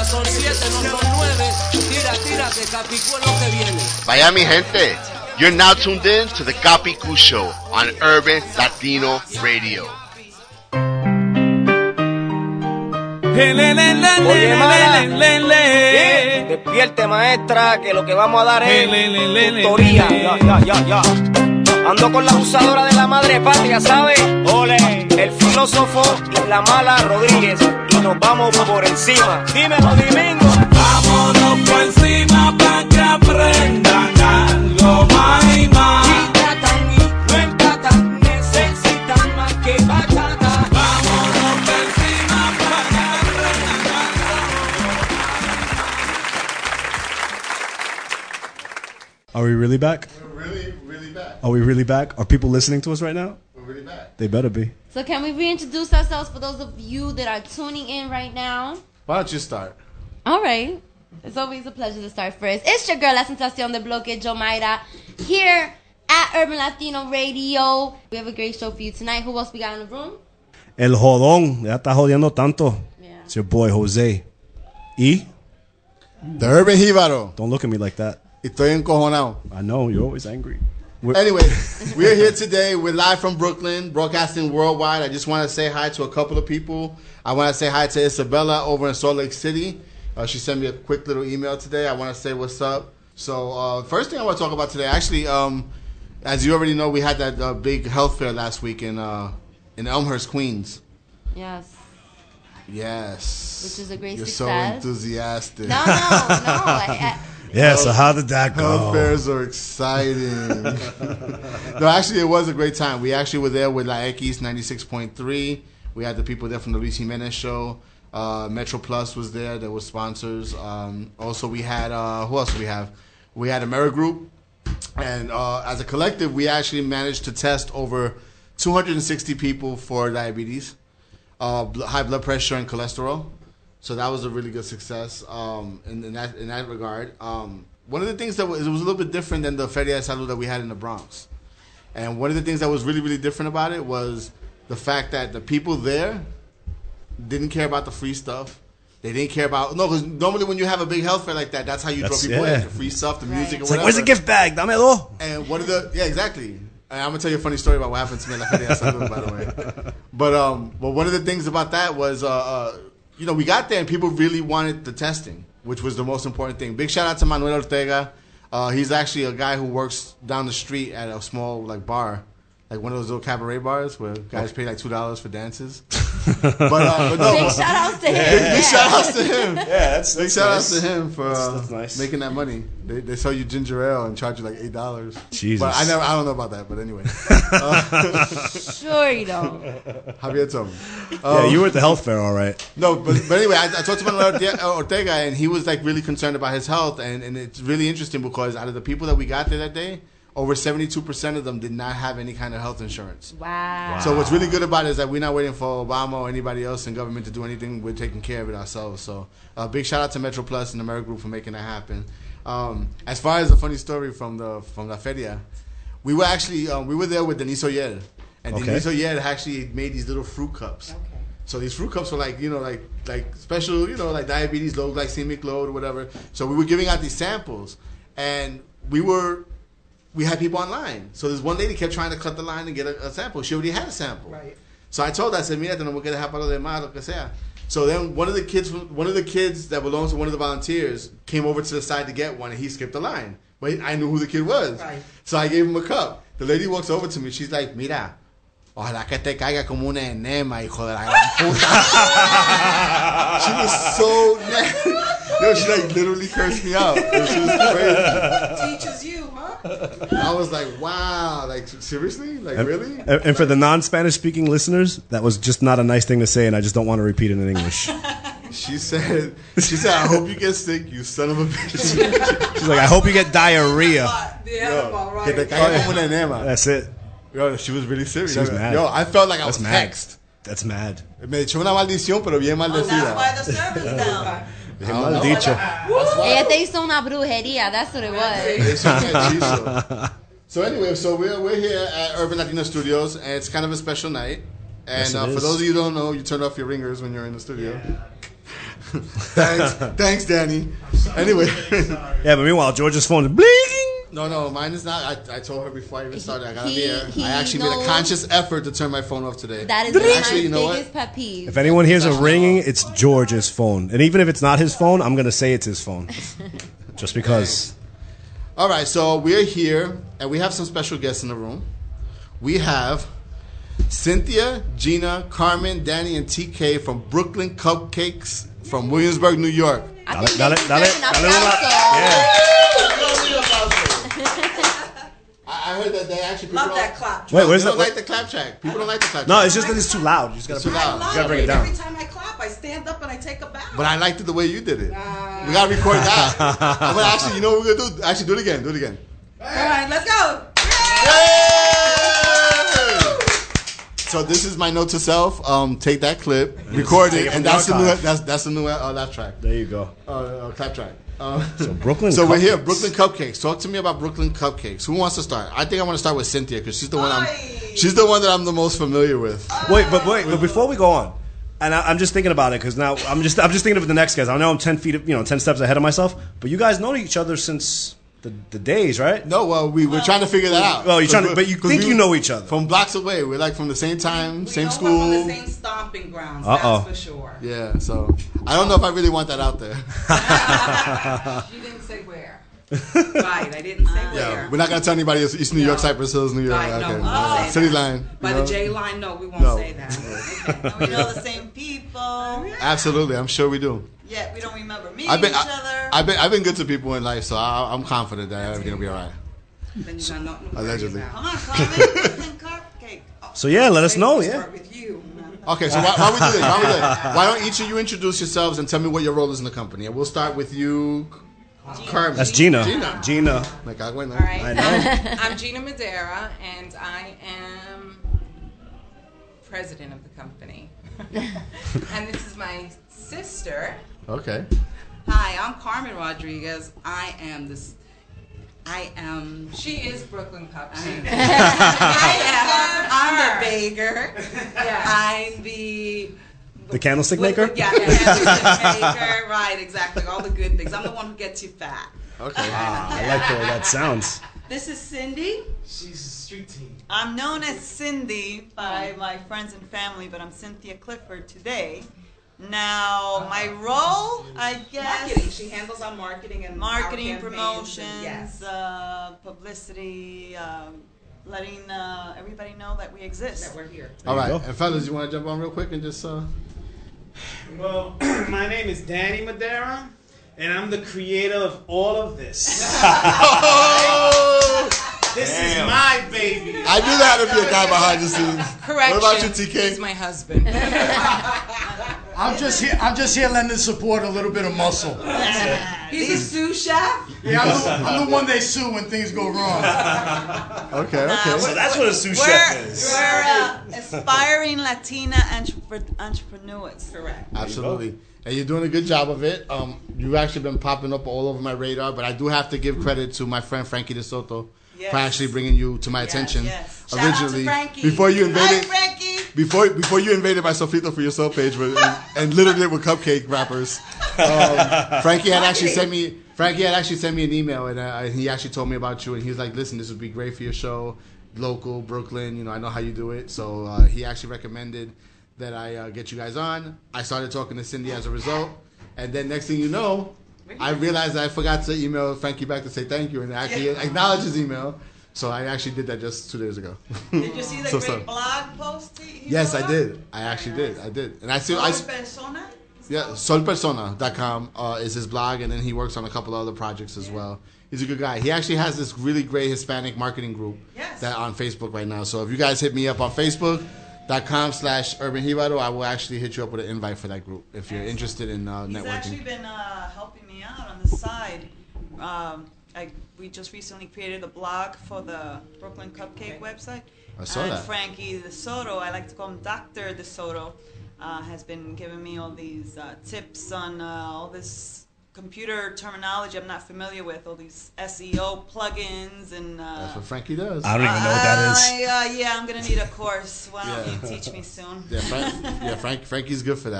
son 7, no son 9. Tira, que Capicú es lo que viene. Vaya mi gente, you're now tuned in to the Capicu Show on Urban Latino Radio. Oye, Mara, despierte, maestra, que lo que vamos a dar es tutoría. Ya. Ando con la abusadora de la madre patria, ¿sabes? Ole. El filósofo y la mala Rodríguez. Y nos vamos por encima. Dímelo, Domingo. Vámonos por encima pa' que aprendan algo más y más. Y tratan y no empatan, necesitan más que bachata. Vámonos por encima pa' que aprendan algo. Are we really back? We're really back. Are we really back? Are people listening to us right now? We're really back. They better be. So can we reintroduce ourselves for those of you that are tuning in right now? Why don't you start? All right. It's always a pleasure to start first. It's your girl, La Sensación de Bloque, Jomaira, here at Urban Latino Radio. We have a great show for you tonight. Who else we got in the room? El jodón. Ya está jodiendo tanto. Yeah. It's your boy, Jose. Y? The Urban Jíbaro. Don't look at me like that. Estoy encojonado. I know, you're always angry. Anyway, we're here today. We're live from Brooklyn, broadcasting worldwide. I just want to say hi to a couple of people. I want to say hi to Isabella over in Salt Lake City. She sent me a quick little email today. I want to say what's up. So first thing I want to talk about today, actually, as you already know, we had that big health fair last week in Elmhurst, Queens. Yes. Yes. Which is a great You're success. so enthusiastic. No. Yeah, so how did that go? Health fairs are exciting. No, actually, it was a great time. We actually were there with La X 96.3. We had the people there from the Luis Jimenez show. Metro Plus was there. There were sponsors. Also, we had, who else do we have? We had AmeriGroup. And as a collective, we actually managed to test over 260 people for diabetes, high blood pressure, and cholesterol. So that was a really good success in that regard. One of the things that was a little bit different than the Feria de Salud that we had in the Bronx. And one of the things that was really, really different about it was the fact that the people there didn't care about the free stuff. They didn't care about... No, because normally when you have a big health fair like that, that's how you draw people in. The free stuff, the music, or It's whatever. like, where's the gift bag? Dame dos. And one of the... Yeah, exactly. And I'm going to tell you a funny story about what happened to me in La Feria de Salud, by the way. But one of the things about that was... we got there and people really wanted the testing, which was the most important thing. Big shout out to Manuel Ortega. He's actually a guy who works down the street at a small bar, like one of those little cabaret bars where guys pay like $2 for dances. but no, Big shout outs to him. Big shout outs to him. Yeah, that's Big shout outs nice. to him for That's nice. making that money. They sell you ginger ale and charge you like $8. Jesus. But I don't know about that. But anyway, Sure you don't. Javier told me. Yeah, you were at the health fair, all right. No, but anyway, I talked to Manuel Ortega, and he was like really concerned about his health, and it's really interesting because out of the people that we got there that day, over 72% of them did not have any kind of health insurance. Wow. So what's really good about it is that we're not waiting for Obama or anybody else in government to do anything. We're taking care of it ourselves. So big shout out to Metro Plus and AmeriGroup for making that happen. As far as a funny story from La Feria, we were actually we were there with Denise Oyer, and Denise Oyer actually made these little fruit cups. Okay. So these fruit cups were like special, like diabetes, low glycemic load or whatever. So we were giving out these samples, and we had people online. So this one lady kept trying to cut the line and get a sample. She already had a sample. Right. So I told her, I said, mira, tenemos que dejar para lo demás, lo que sea. So then one of the kids that belongs to one of the volunteers came over to the side to get one, and he skipped the line. But I knew who the kid was. Right. So I gave him a cup. The lady walks over to me. She's like, mira, ojalá que te caiga como una enema, hijo de la gran puta. She was so nasty. Yo, she like literally cursed me out. She was crazy. Teaches you, huh? I was like, wow, like seriously, like really. And for the non-Spanish speaking listeners, that was just not a nice thing to say, and I just don't want to repeat it in English. She said, I hope you get sick, you son of a bitch. She's like, I hope you get diarrhea. Que te caiga como una enema. That's it. Yo, she was really serious. She was mad. Yo, I felt like I was mad. hexed. That's mad. Me echó una maldición, pero bien maldecida. That's why the service down. Bien mal dicho. Ella te hizo una brujería. That's what it was. So anyway, we're here at Urban Latino Studios, and it's kind of a special night. And Yes, for those of you who don't know, you turn off your ringers when you're in the studio. Thanks, Danny. Anyway. Yeah, but meanwhile, George's phone is blinking. No, mine is not. I told her before I even started. I got on He- the air. he I actually made a knows- conscious effort to turn my phone off today. That is Actually, you know my what? biggest pet peeve. If anyone hears a ringing, it's George's phone. And even if it's not his phone, I'm going to say it's his phone. Just because. All right, so we're here, and we have some special guests in the room. We have Cynthia, Gina, Carmen, Danny, and TK from Brooklyn Cupcakes from Williamsburg, New York. I think Dale, they dale, deserve an dale, applause. Yeah. I heard that they actually Love that clap. Wait, where's They don't that? like the clap track. People don't like the clap No, track. it's just that it's too loud. You just gotta, It's too loud. You gotta bring it down. Every time I clap, I stand up and I take a bow. But I liked it the way you did it. We gotta record that. But actually, you know what we're gonna do? Actually, do it again. Do it again. All right, let's go. So this is my note to self. Take that clip, record take it, it and from that's the the new archive. that's the new laugh track. There you go. Clap track. So Brooklyn So we're here, Cupcakes. Brooklyn Cupcakes. Talk to me about Brooklyn Cupcakes. Who wants to start? I think I want to start with Cynthia because she's the one she's the one that I'm the most familiar with. Wait, but before we go on, and I'm just thinking about it because now I'm just thinking of the next guys. I know I'm 10 steps ahead of myself, but you guys know each other since the days, right? No, well, we're trying to figure that out. Well, but you think you know each other from blocks away. We're like from the same time, We same know school. We're from the same stomping grounds. Uh-oh. That's for sure. Yeah, so I don't know if I really want that out there. You didn't say where. Right, I didn't say Yeah, where. we're not gonna tell anybody it's East New York, No. Cypress Hills, New York. Right, no, Okay. we won't say City that. line. By you the know? J line, no, we won't No. say that. And we know the same people. Absolutely, I'm sure we do. Yet we don't remember meeting I've been, each other. I've been good to people in life, so I'm confident that everything's gonna be all right. Then you got nothing to worry Allegedly. about. Come on, Carmen. Brooklyn Cupcake. Oh, So yeah, let us know. Let's Yeah. start with you. Okay, so why we do this? Why don't each of you introduce yourselves and tell me what your role is in the company? And we'll start with you, Carmen. That's Gina. Gina. Me cago en la- All right. I know. I'm Gina Madera, and I am president of the company. And this is my sister. Okay. Hi, I'm Carmen Rodriguez. She is Brooklyn Cupcake. I'm the baker. Yeah. I'm the candlestick maker? Yeah, the candlestick maker. Right, exactly. All the good things. I'm the one who gets you fat. Okay. I like the way that sounds. This is Cindy. She's street team. I'm known as Cindy by my friends and family, but I'm Cynthia Clifford today. Now, my role, I guess, Marketing. She handles our marketing and our marketing, campaigns promotions, and- yes. publicity, letting everybody know that we exist. That we're here. All right. go. And fellas, you want to jump on real quick and just Well, my name is Danny Madera, and I'm the creator of all of this. This is my baby. I knew there had to be a guy behind the scenes. Correction. What about you, TK? He's my husband. I'm just here lending support, a little bit of muscle. He's a sous chef. Yeah, I'm the one they sue when things go wrong. Okay, okay. So that's what a sous chef is. We're aspiring Latina entrepreneurs. Correct. Absolutely. And you're doing a good job of it. You've actually been popping up all over my radar, but I do have to give credit to my friend Frankie DeSoto Yes. for actually bringing you to my attention Yes. Shout out to originally. Frankie. Before you invaded, Hi, Frankie. before you invaded my Sofrito for your soul page and littered it with cupcake wrappers. Frankie had actually sent me an email, and he actually told me about you, and he was like, "Listen, this would be great for your show, local Brooklyn. You know, I know how you do it." So he actually recommended that I get you guys on. I started talking to Cindy as a result, and then next thing you know, I realized I forgot to email Frankie back to say thank you and actually acknowledge his email. So I actually did that just 2 days ago. Did you see the So great sorry. blog post he Yes, I wrote? did. I actually did. I did. And I see. Sol Persona? Yeah, solpersona.com is his blog, and then he works on a couple of other projects as well. He's a good guy. He actually has this really great Hispanic marketing group that on Facebook right now. So if you guys hit me up on Facebook.com/Urban Jibaro, I will actually hit you up with an invite for that group if you're interested in He's networking. actually been helping me out on the side. We just recently created a blog for the Brooklyn Cupcake website. I saw and that. Frankie DeSoto, I like to call him Dr. DeSoto, has been giving me all these tips on all this computer terminology I'm not familiar with, all these SEO plugins and... That's what Frankie does. I don't even know what that is. Yeah, I'm going to need a course. Why don't you teach me soon? Yeah, Frankie's good for that.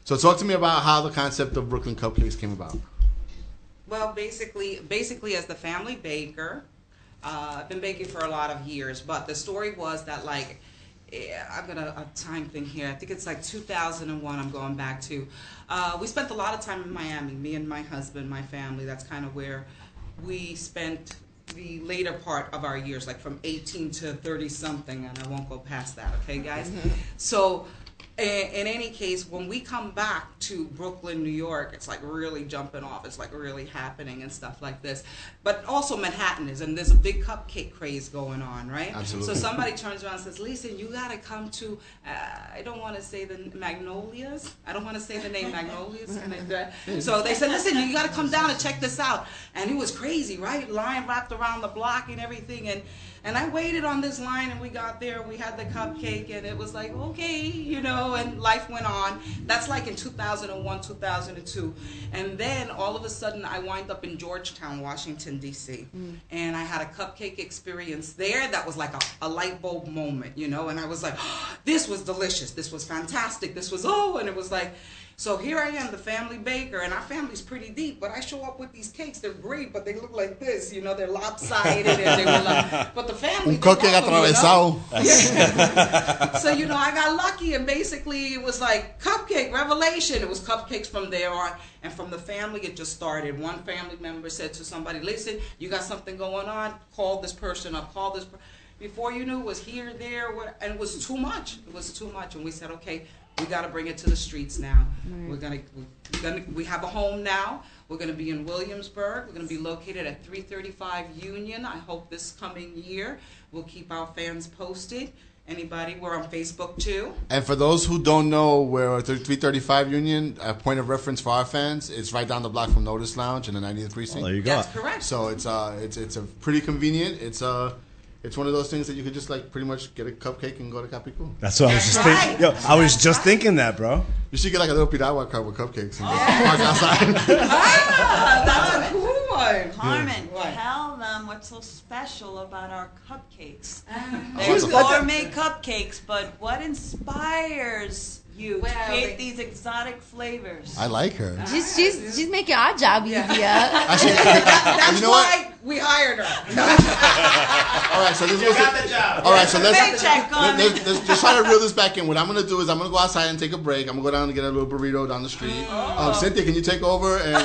So talk to me about how the concept of Brooklyn Cupcakes came about. Well, basically as the family baker, I've been baking for a lot of years, but the story was that like, I've got a time thing here. I think it's like 2001 I'm going back to. We spent a lot of time in Miami, me and my husband, my family. That's kind of where we spent the later part of our years, like from 18 to 30 something, and I won't go past that, okay guys? So in any case, when we come back to Brooklyn, New York, it's like really jumping off. It's like really happening and stuff like this. But also Manhattan is, and there's a big cupcake craze going on, right? Absolutely. So somebody turns around and says, Lisa, you got to come to, I don't want to say the Magnolias. I don't want to say the name Magnolias. So they said, listen, you got to come down and check this out. And it was crazy, right? Line wrapped around the block and everything. And I waited on this line, and we got there, we had the cupcake, and it was like, okay, you know, and life went on. That's like in 2001, 2002. And then all of a sudden, I wind up in Georgetown, Washington, D.C. And I had a cupcake experience there that was like a light bulb moment, you know, and I was like, oh, this was delicious. This was fantastic. This was, and it was like, so here I am, the family baker, and our family's pretty deep, but I show up with these cakes. They're great, but they look like this, you know, they're lopsided, and they were like, but the family, Un cupcake atravesado. So, you know, I got lucky, and basically it was like cupcake revelation. It was cupcakes from there on, and from the family, it just started. One family member said to somebody, listen, you got something going on, call this person up, call this person. Before you knew, it was here, there, and it was too much. It was too much, and we said, okay, we got to bring it to the streets now. Right. We have a home now. We're gonna be in Williamsburg. We're gonna be located at 335 Union. I hope this coming year we'll keep our fans posted. Anybody, we're on Facebook too. And for those who don't know where 335 Union, a point of reference for our fans, it's right down the block from Notice Lounge in the 90th precinct. There you go. That's correct. So it's a pretty convenient. It's one of those things that you could just like pretty much get a cupcake and go to Capicu. That's what I was just thinking. Yo, I was just thinking that, bro. You should get like a little piragua cart with cupcakes and park outside. That's a cool one. Carmen, tell them what's so special about our cupcakes. There's They're gourmet cupcakes, but what inspires you to create these exotic flavors? I like her. She's making our job easier. Actually, That's you know why what? we hired her. All right, so this You got the job. All right, so let's Paycheck, try to reel this back in. What I'm gonna do is I'm gonna go outside and take a break. I'm gonna go down and get a little burrito down the street. Cynthia, can you take over? And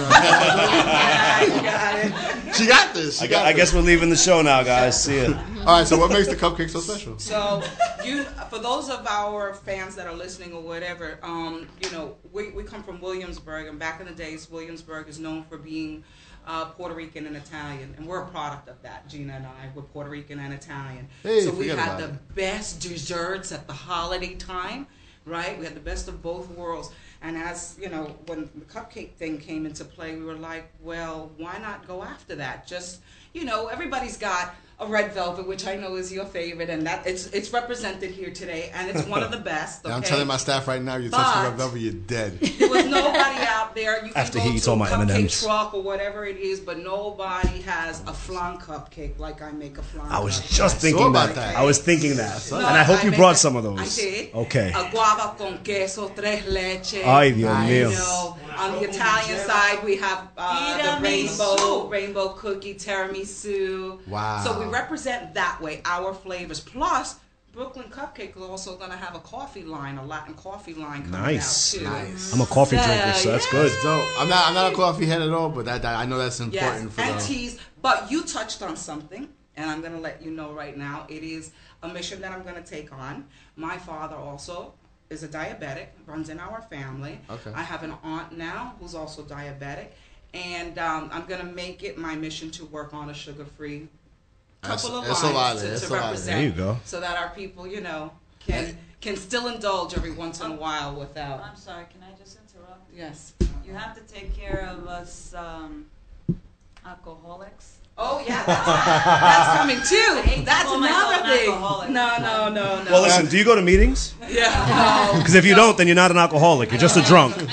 she got this. I guess we're leaving the show now, guys. See ya. All right, so what makes the cupcake so special? So, for those of our fans that are listening or whatever, you know, we come from Williamsburg, and back in the days, Williamsburg is known for being Puerto Rican and Italian, and we're a product of that. Gina and I, we're Puerto Rican and Italian. Hey, so we forget had about the it. best desserts at the holiday time, right? We had the best of both worlds. And as, you know, when the cupcake thing came into play, we were like, well, why not go after that? Just, you know, everybody's got a red velvet, which I know is your favorite, and that it's represented here today, and it's one of the best. Okay? I'm telling my staff right now, you touch the red velvet, you're dead. There was nobody out there. You can After go he eats to all a my cupcake M&Ms. truck or whatever it is, but nobody has a flan cupcake like I make a flan. I was cupcake. just thinking about that. that. I was thinking that, No, and I hope you make brought a- some of those. I did. Okay. A guava con queso, tres leche. Ay, Dios You mío. know, on the Italian side, we have the rainbow cookie tiramisu. Wow. So we represent that way our flavors. Plus, Brooklyn Cupcake is also going to have a coffee line, a Latin coffee line coming Nice. out too. Nice. I'm a coffee drinker, so that's good. So I'm not a coffee head at all, but that I know that's important Yes, for and the. teas. But you touched on something, and I'm going to let you know right now. It is a mission that I'm going to take on. My father also is a diabetic, runs in our family. Okay. I have an aunt now who's also diabetic, and I'm going to make it my mission to work on a sugar-free couple of lines to represent. There you go. So that our people, you know, can still indulge every once in a while without. I'm sorry, can I just interrupt? Yes. You have to take care of us alcoholics. Oh yeah, that's coming too. That's call myself another an thing. alcoholic. No. Well, listen, do you go to meetings? Yeah. Because if you don't, then you're not an alcoholic. You're just a drunk. I can't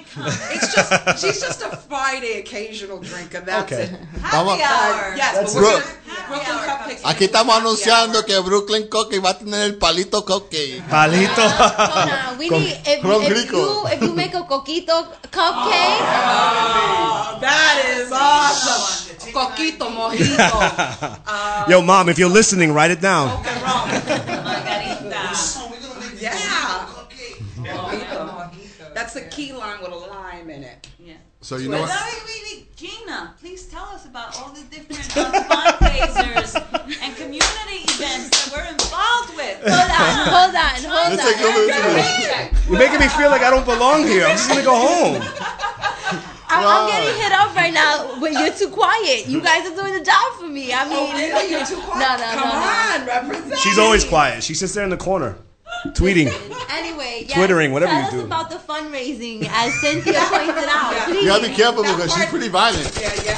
She's just a Friday occasional drinker. That's Okay. it. Vamos. Yes, That's but we're it. gonna Brooklyn Cupcakes. Aquí estamos anunciando que Brooklyn Cupcake va a tener el palito cupcake. Palito. Hold on. We need if you make a coquito cupcake. That is awesome. Coquito mojito. Yo, Mom, if you're listening, write it down. Yeah. That's the key lime with a lime in it. Yeah. So you know what? Wait, Gina, please tell us about all the different fundraisers and community events that we're involved with. Hold on. Let's take a look. You're making me feel like I don't belong here. I'm just gonna go home. I'm getting hit up right now, but you're too quiet. You guys are doing the job for me. I mean, You're too quiet. No. Come on, represent. She's always quiet. She sits there in the corner, tweeting. Anyway, yes, Twittering, whatever tell you us do. about the fundraising, as Cynthia pointed out. Please. You gotta be careful because she's pretty violent.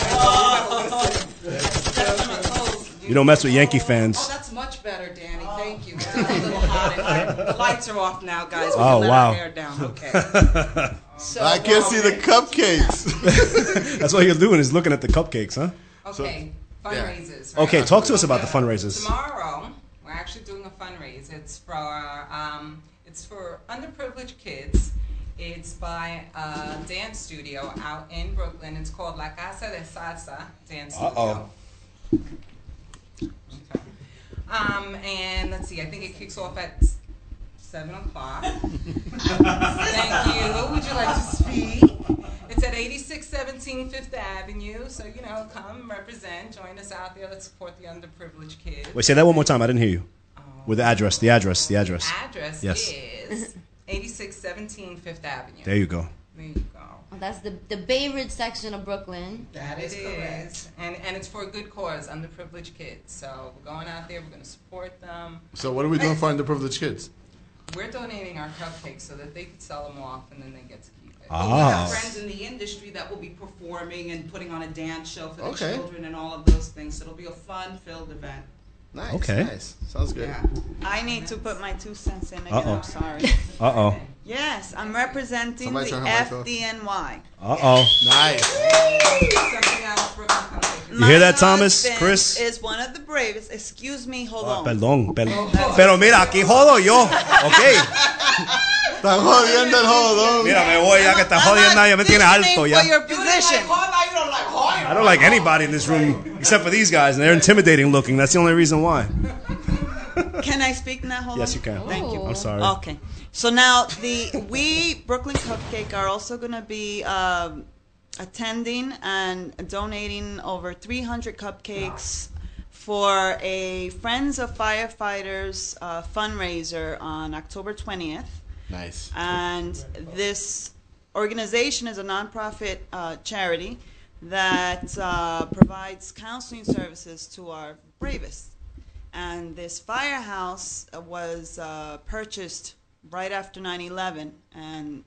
You don't mess with Yankee fans. Oh, that's much better, Danny. Thank you. It's a little hot in here. The lights are off now, guys. We Oh, can let wow. our hair down. Okay. So, I can't see the cupcakes. That's what you're doing is looking at the cupcakes, huh? Okay, fundraisers. Okay, right? talk to us about the fundraisers. Tomorrow, we're actually doing a fundraiser. It's for underprivileged kids. It's by a dance studio out in Brooklyn. It's called La Casa de Salsa Dance Studio. And let's see, I think it kicks off at 7 o'clock. Thank you. Would you like to speak? It's at 8617 Fifth Avenue. So, come represent. Join us out there. Let's support the underprivileged kids. Wait, say that one more time. I didn't hear you. With the address. Address Yes. Is 8617 Fifth Avenue. There you go. There you go. Well, that's the Bay Ridge section of Brooklyn. That is correct. And it's for a good cause, underprivileged kids. So we're going out there. We're going to support them. So what are we doing for underprivileged kids? We're donating our cupcakes so that they could sell them off and then they get to keep it. We have friends in the industry that will be performing and putting on a dance show for the children and all of those things. So it'll be a fun-filled event. Nice. Okay. Nice. Sounds good. Yeah. I need to put my 2 cents in again. Uh-oh. I'm sorry. Uh-oh. Yes, I'm representing Somebody the turn her mic off. FDNY. Uh-oh. Nice. You hear that, My Thomas? husband Chris? is one of the bravest. Excuse me, hold on. Perdón. Pero mira, aquí jodo yo. Ok. Está jodiendo el jodón. Mira, me voy ya que está jodiendo. Ya me tiene alto ya. For your position. I don't like anybody in this room except for these guys, and they're intimidating looking. That's the only reason why. Can I speak now? Hold on. Yes, you can. Thank you. I'm sorry. Okay. So now we Brooklyn Cupcake are also going to be attending and donating over 300 cupcakes for a Friends of Firefighters fundraiser on October 20th. Nice. And this organization is a nonprofit charity that provides counseling services to our bravest. And this firehouse was purchased right after 9/11, and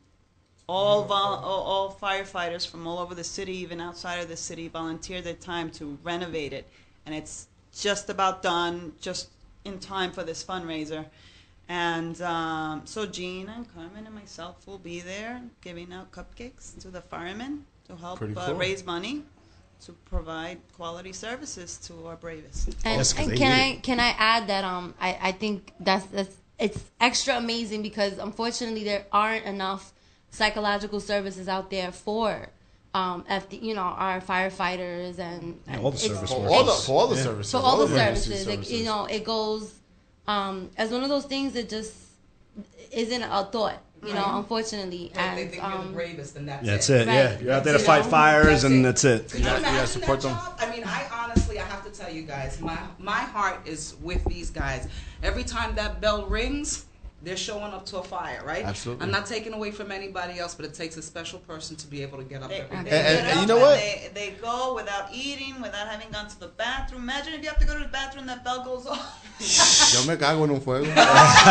all firefighters from all over the city, even outside of the city, volunteered their time to renovate it. And it's just about done, just in time for this fundraiser. And so Gina and Carmen and myself will be there giving out cupcakes to the firemen to help cool. raise money to provide quality services to our bravest. And can I add that I think that's it's extra amazing because unfortunately there aren't enough psychological services out there for our firefighters and all the services. For all the services. For all the services. It goes as one of those things that just isn't a thought. Unfortunately, and they think you're the bravest, and that's it. Right. Yeah, you're out there to fight fires, and that's it. Could you imagine support that them. job? I mean, I honestly, I have to tell you guys, my heart is with these guys. Every time that bell rings, they're showing up to a fire, right? Absolutely. I'm not taking away from anybody else, but it takes a special person to be able to get up every day. And you know what? They go without eating, without having gone to the bathroom. Imagine if you have to go to the bathroom, that bell goes off. Yo me cago en un fuego. I'm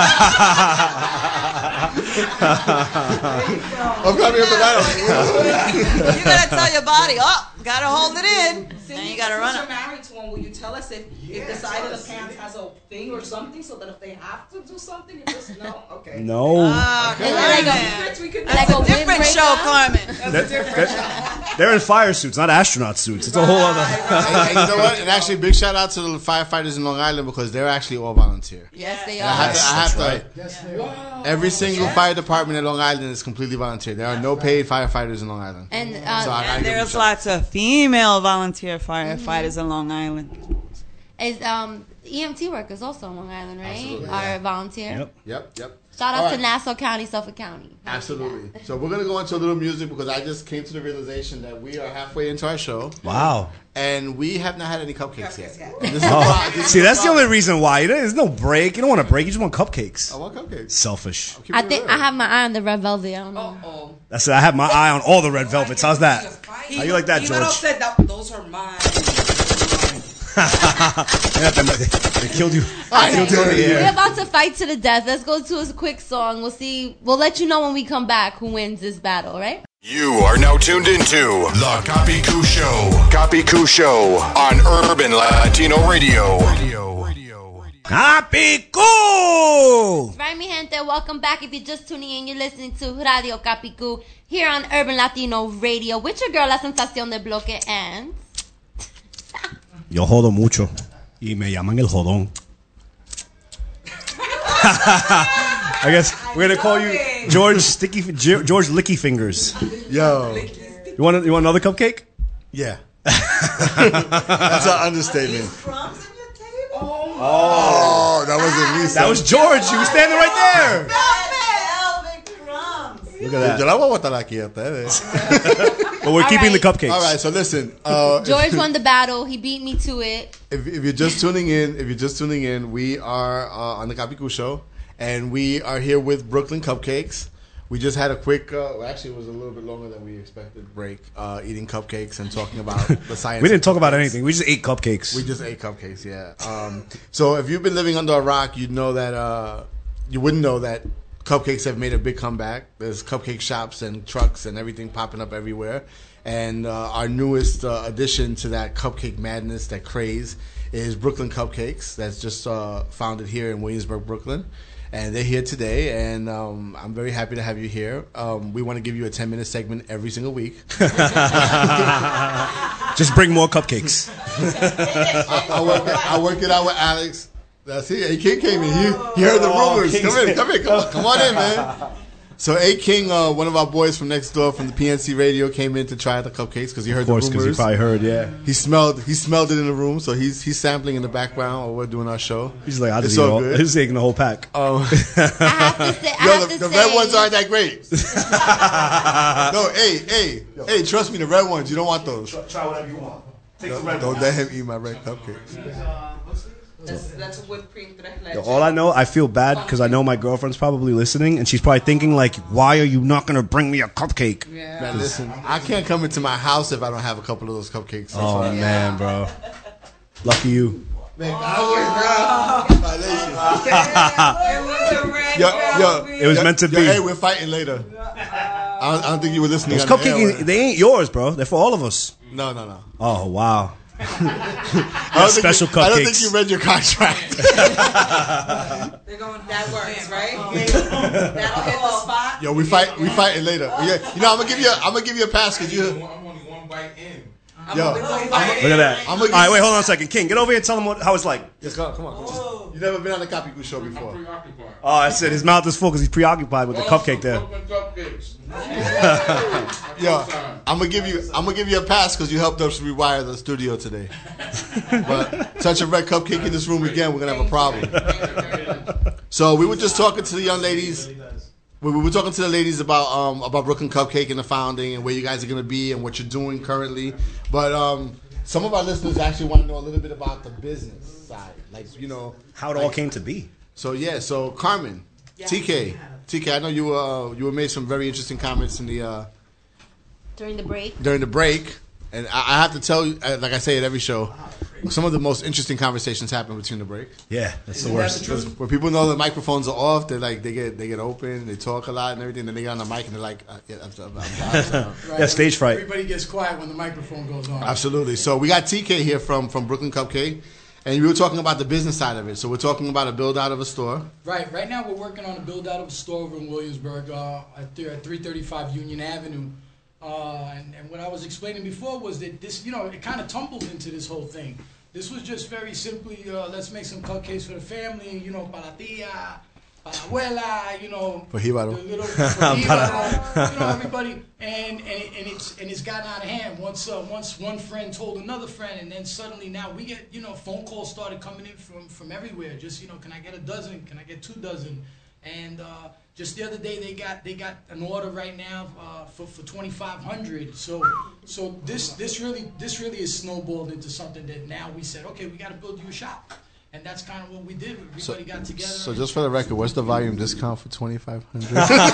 coming up the You gotta tell your body, gotta hold it in. Cindy, and you gotta run you're it. married to a phone, will you tell us if the side of the pants has a thing or something, so that if they have to do something, you just no? Okay. No. That's a different show, Carmen. They're in fire suits, not astronaut suits. It's a whole other. And you know what? And actually, big shout out to the firefighters in Long Island because they're actually all volunteer. Yes, they I are. have to. Yes, they are. Every single fire department in Long Island is completely volunteer. There are no paid firefighters in Long Island. And, and there's lots of female volunteer firefighters in Long Island. Is EMT workers also in Long Island, right? Absolutely, Are volunteer. Yep. Shout out All to right. Nassau County, Suffolk County. Absolutely. So we're gonna go into a little music because I just came to the realization that we are halfway into our show. Wow. And we have not had any cupcakes yet. See, that's the only reason why. There's no break. You don't want a break. You just want cupcakes. I want cupcakes. Selfish. I think I have my eye on the red velvet. I don't know. That's it. I have my eye on all the red velvets. How's that? How you like that, You George? know, said that those are mine. They killed you. We're about to fight to the death. Let's go to a quick song. We'll see. We'll let you know when we come back who wins this battle, right? You are now tuned into the Capicu Show. Capicu Show on Urban Latino Radio. Capicu! Right, mi gente, welcome back. If you're just tuning in, you're listening to Radio Capicu here on Urban Latino Radio with your girl, La Sensación del Bloque, and... Yo jodo mucho. Y me llaman el jodón. I guess we're gonna call you George Licky Fingers. Yo, you want another cupcake? Yeah. That's an understatement. Oh, that wasn't me. That was George. He was standing right there. Look at that. Yo la voy a botar aquí a ustedes. But we're keeping the cupcakes. All right, so listen. George won the battle. He beat me to it. If you're just tuning in, we are on the Capicu Show, and we are here with Brooklyn Cupcakes. We just had a quick, actually it was a little bit longer than we expected, break, eating cupcakes and talking about the science. We didn't talk about anything. We just ate cupcakes. We just ate cupcakes, yeah. So if you've been living under a rock, you'd know that, you wouldn't know that cupcakes have made a big comeback. There's cupcake shops and trucks and everything popping up everywhere. And our newest addition to that cupcake madness, that craze, is Brooklyn Cupcakes. That's just founded here in Williamsburg, Brooklyn. And they're here today, and I'm very happy to have you here. We want to give you a 10-minute segment every single week. Just bring more cupcakes. I work it out with Alex. That's it. A King came in. He heard the rumors. Come on in, man. So A King, one of our boys from next door from the PNC Radio, came in to try out the cupcakes because he heard the rumors. Of course, because he probably heard, yeah. He smelled it in the room, so he's sampling in the background while we're doing our show. He's like, I'll just taking the whole pack. I have to say, the red ones aren't that great. No, hey, trust me, the red ones, you don't want those. Try whatever you want. Don't let him eat my red cupcakes. That's a whipped cream tres leche. All I know, I feel bad because I know my girlfriend's probably listening, and she's probably thinking like, "Why are you not gonna bring me a cupcake?" Yeah. Man, listen, I can't come into my house if I don't have a couple of those cupcakes. Oh man, bro, lucky you. Man, It was meant to be. Hey, we're fighting later. I don't think you were listening. Those cupcakes, they ain't yours, bro. They're for all of us. No. Oh wow. Special cupcakes. I don't think you read your contract. They're going. That works, right? That'll hit the spot. Yo, we fighting later. Yeah, you know, I'm gonna give you a pass because you. I'm only one bite in. Yo, look at that. All right, wait, hold on a second. King, get over here and tell him how it's like. Yes, come on. You've never been on the Capicu Show before. I'm preoccupied. Oh, I said his mouth is full because he's preoccupied with the cupcake there. Yo, I'm gonna give you a pass because you helped us rewire the studio today. But touch a red cupcake in this room again, we're gonna have a problem. So we were just talking to the young ladies. We were talking to the ladies about Brooklyn Cupcake and the founding and where you guys are gonna be and what you're doing currently. But some of our listeners actually want to know a little bit about the business side, like how it all came to be. So Carmen, TK, I know you made some very interesting comments in the during the break. and I have to tell you, like I say at every show, some of the most interesting conversations happen between the breaks. Yeah, that's the Isn't worst. that the truth? Where people know the microphones are off, they get open, they talk a lot and everything. Then they get on the mic and they're like, I'm Right. Yeah, stage fright. Everybody gets quiet when the microphone goes on. Absolutely. So we got TK here from Brooklyn Cupcake, and we were talking about the business side of it. So we're talking about a build out of a store. Right now we're working on a build out of a store over in Williamsburg at 335 Union Avenue. And what I was explaining before was that this, it kind of tumbles into this whole thing. This was just very simply, let's make some cupcakes for the family, para la tía, para la abuela, For Jíbaro. the little, for Jíbaro, everybody, and it's gotten out of hand. Once one friend told another friend, and then suddenly now we get, phone calls started coming in from everywhere. Just, can I get a dozen? Can I get 2 dozen? And just the other day they got an order right now for 2,500. So this really is snowballed into something that now we said, okay, we got to build you a shop, and that's kind of what we did. Everybody got together. So just for the record, what's the volume discount for 2,500?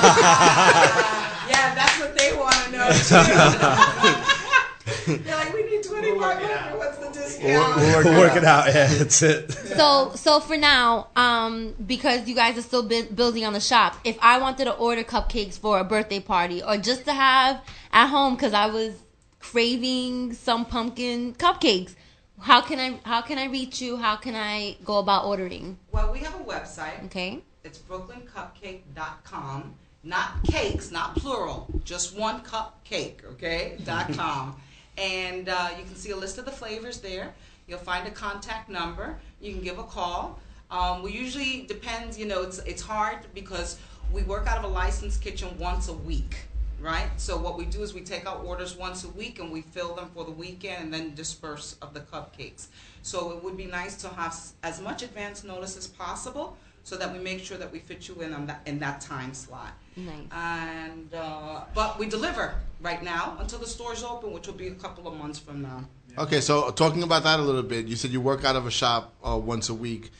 Yeah, that's what they want to know too. They're like, we need 2,500. What's the discount? We'll work it out. Yeah, that's it. So for now, because you guys are still building on the shop, if I wanted to order cupcakes for a birthday party or just to have at home because I was craving some pumpkin cupcakes, how can I reach you? How can I go about ordering? Well, we have a website. Okay. It's brooklyncupcake.com. Not cakes, not plural, just one cupcake, okay? .com. And you can see a list of the flavors there. You'll find a contact number. You can give a call. We usually, depends, it's hard because we work out of a licensed kitchen once a week, right? So what we do is we take out orders once a week and we fill them for the weekend and then disperse of the cupcakes. So it would be nice to have as much advance notice as possible so that we make sure that we fit you in that time slot. Nice. And but we deliver right now until the store's open, which will be a couple of months from now. Okay, so talking about that a little bit, you said you work out of a shop once a week.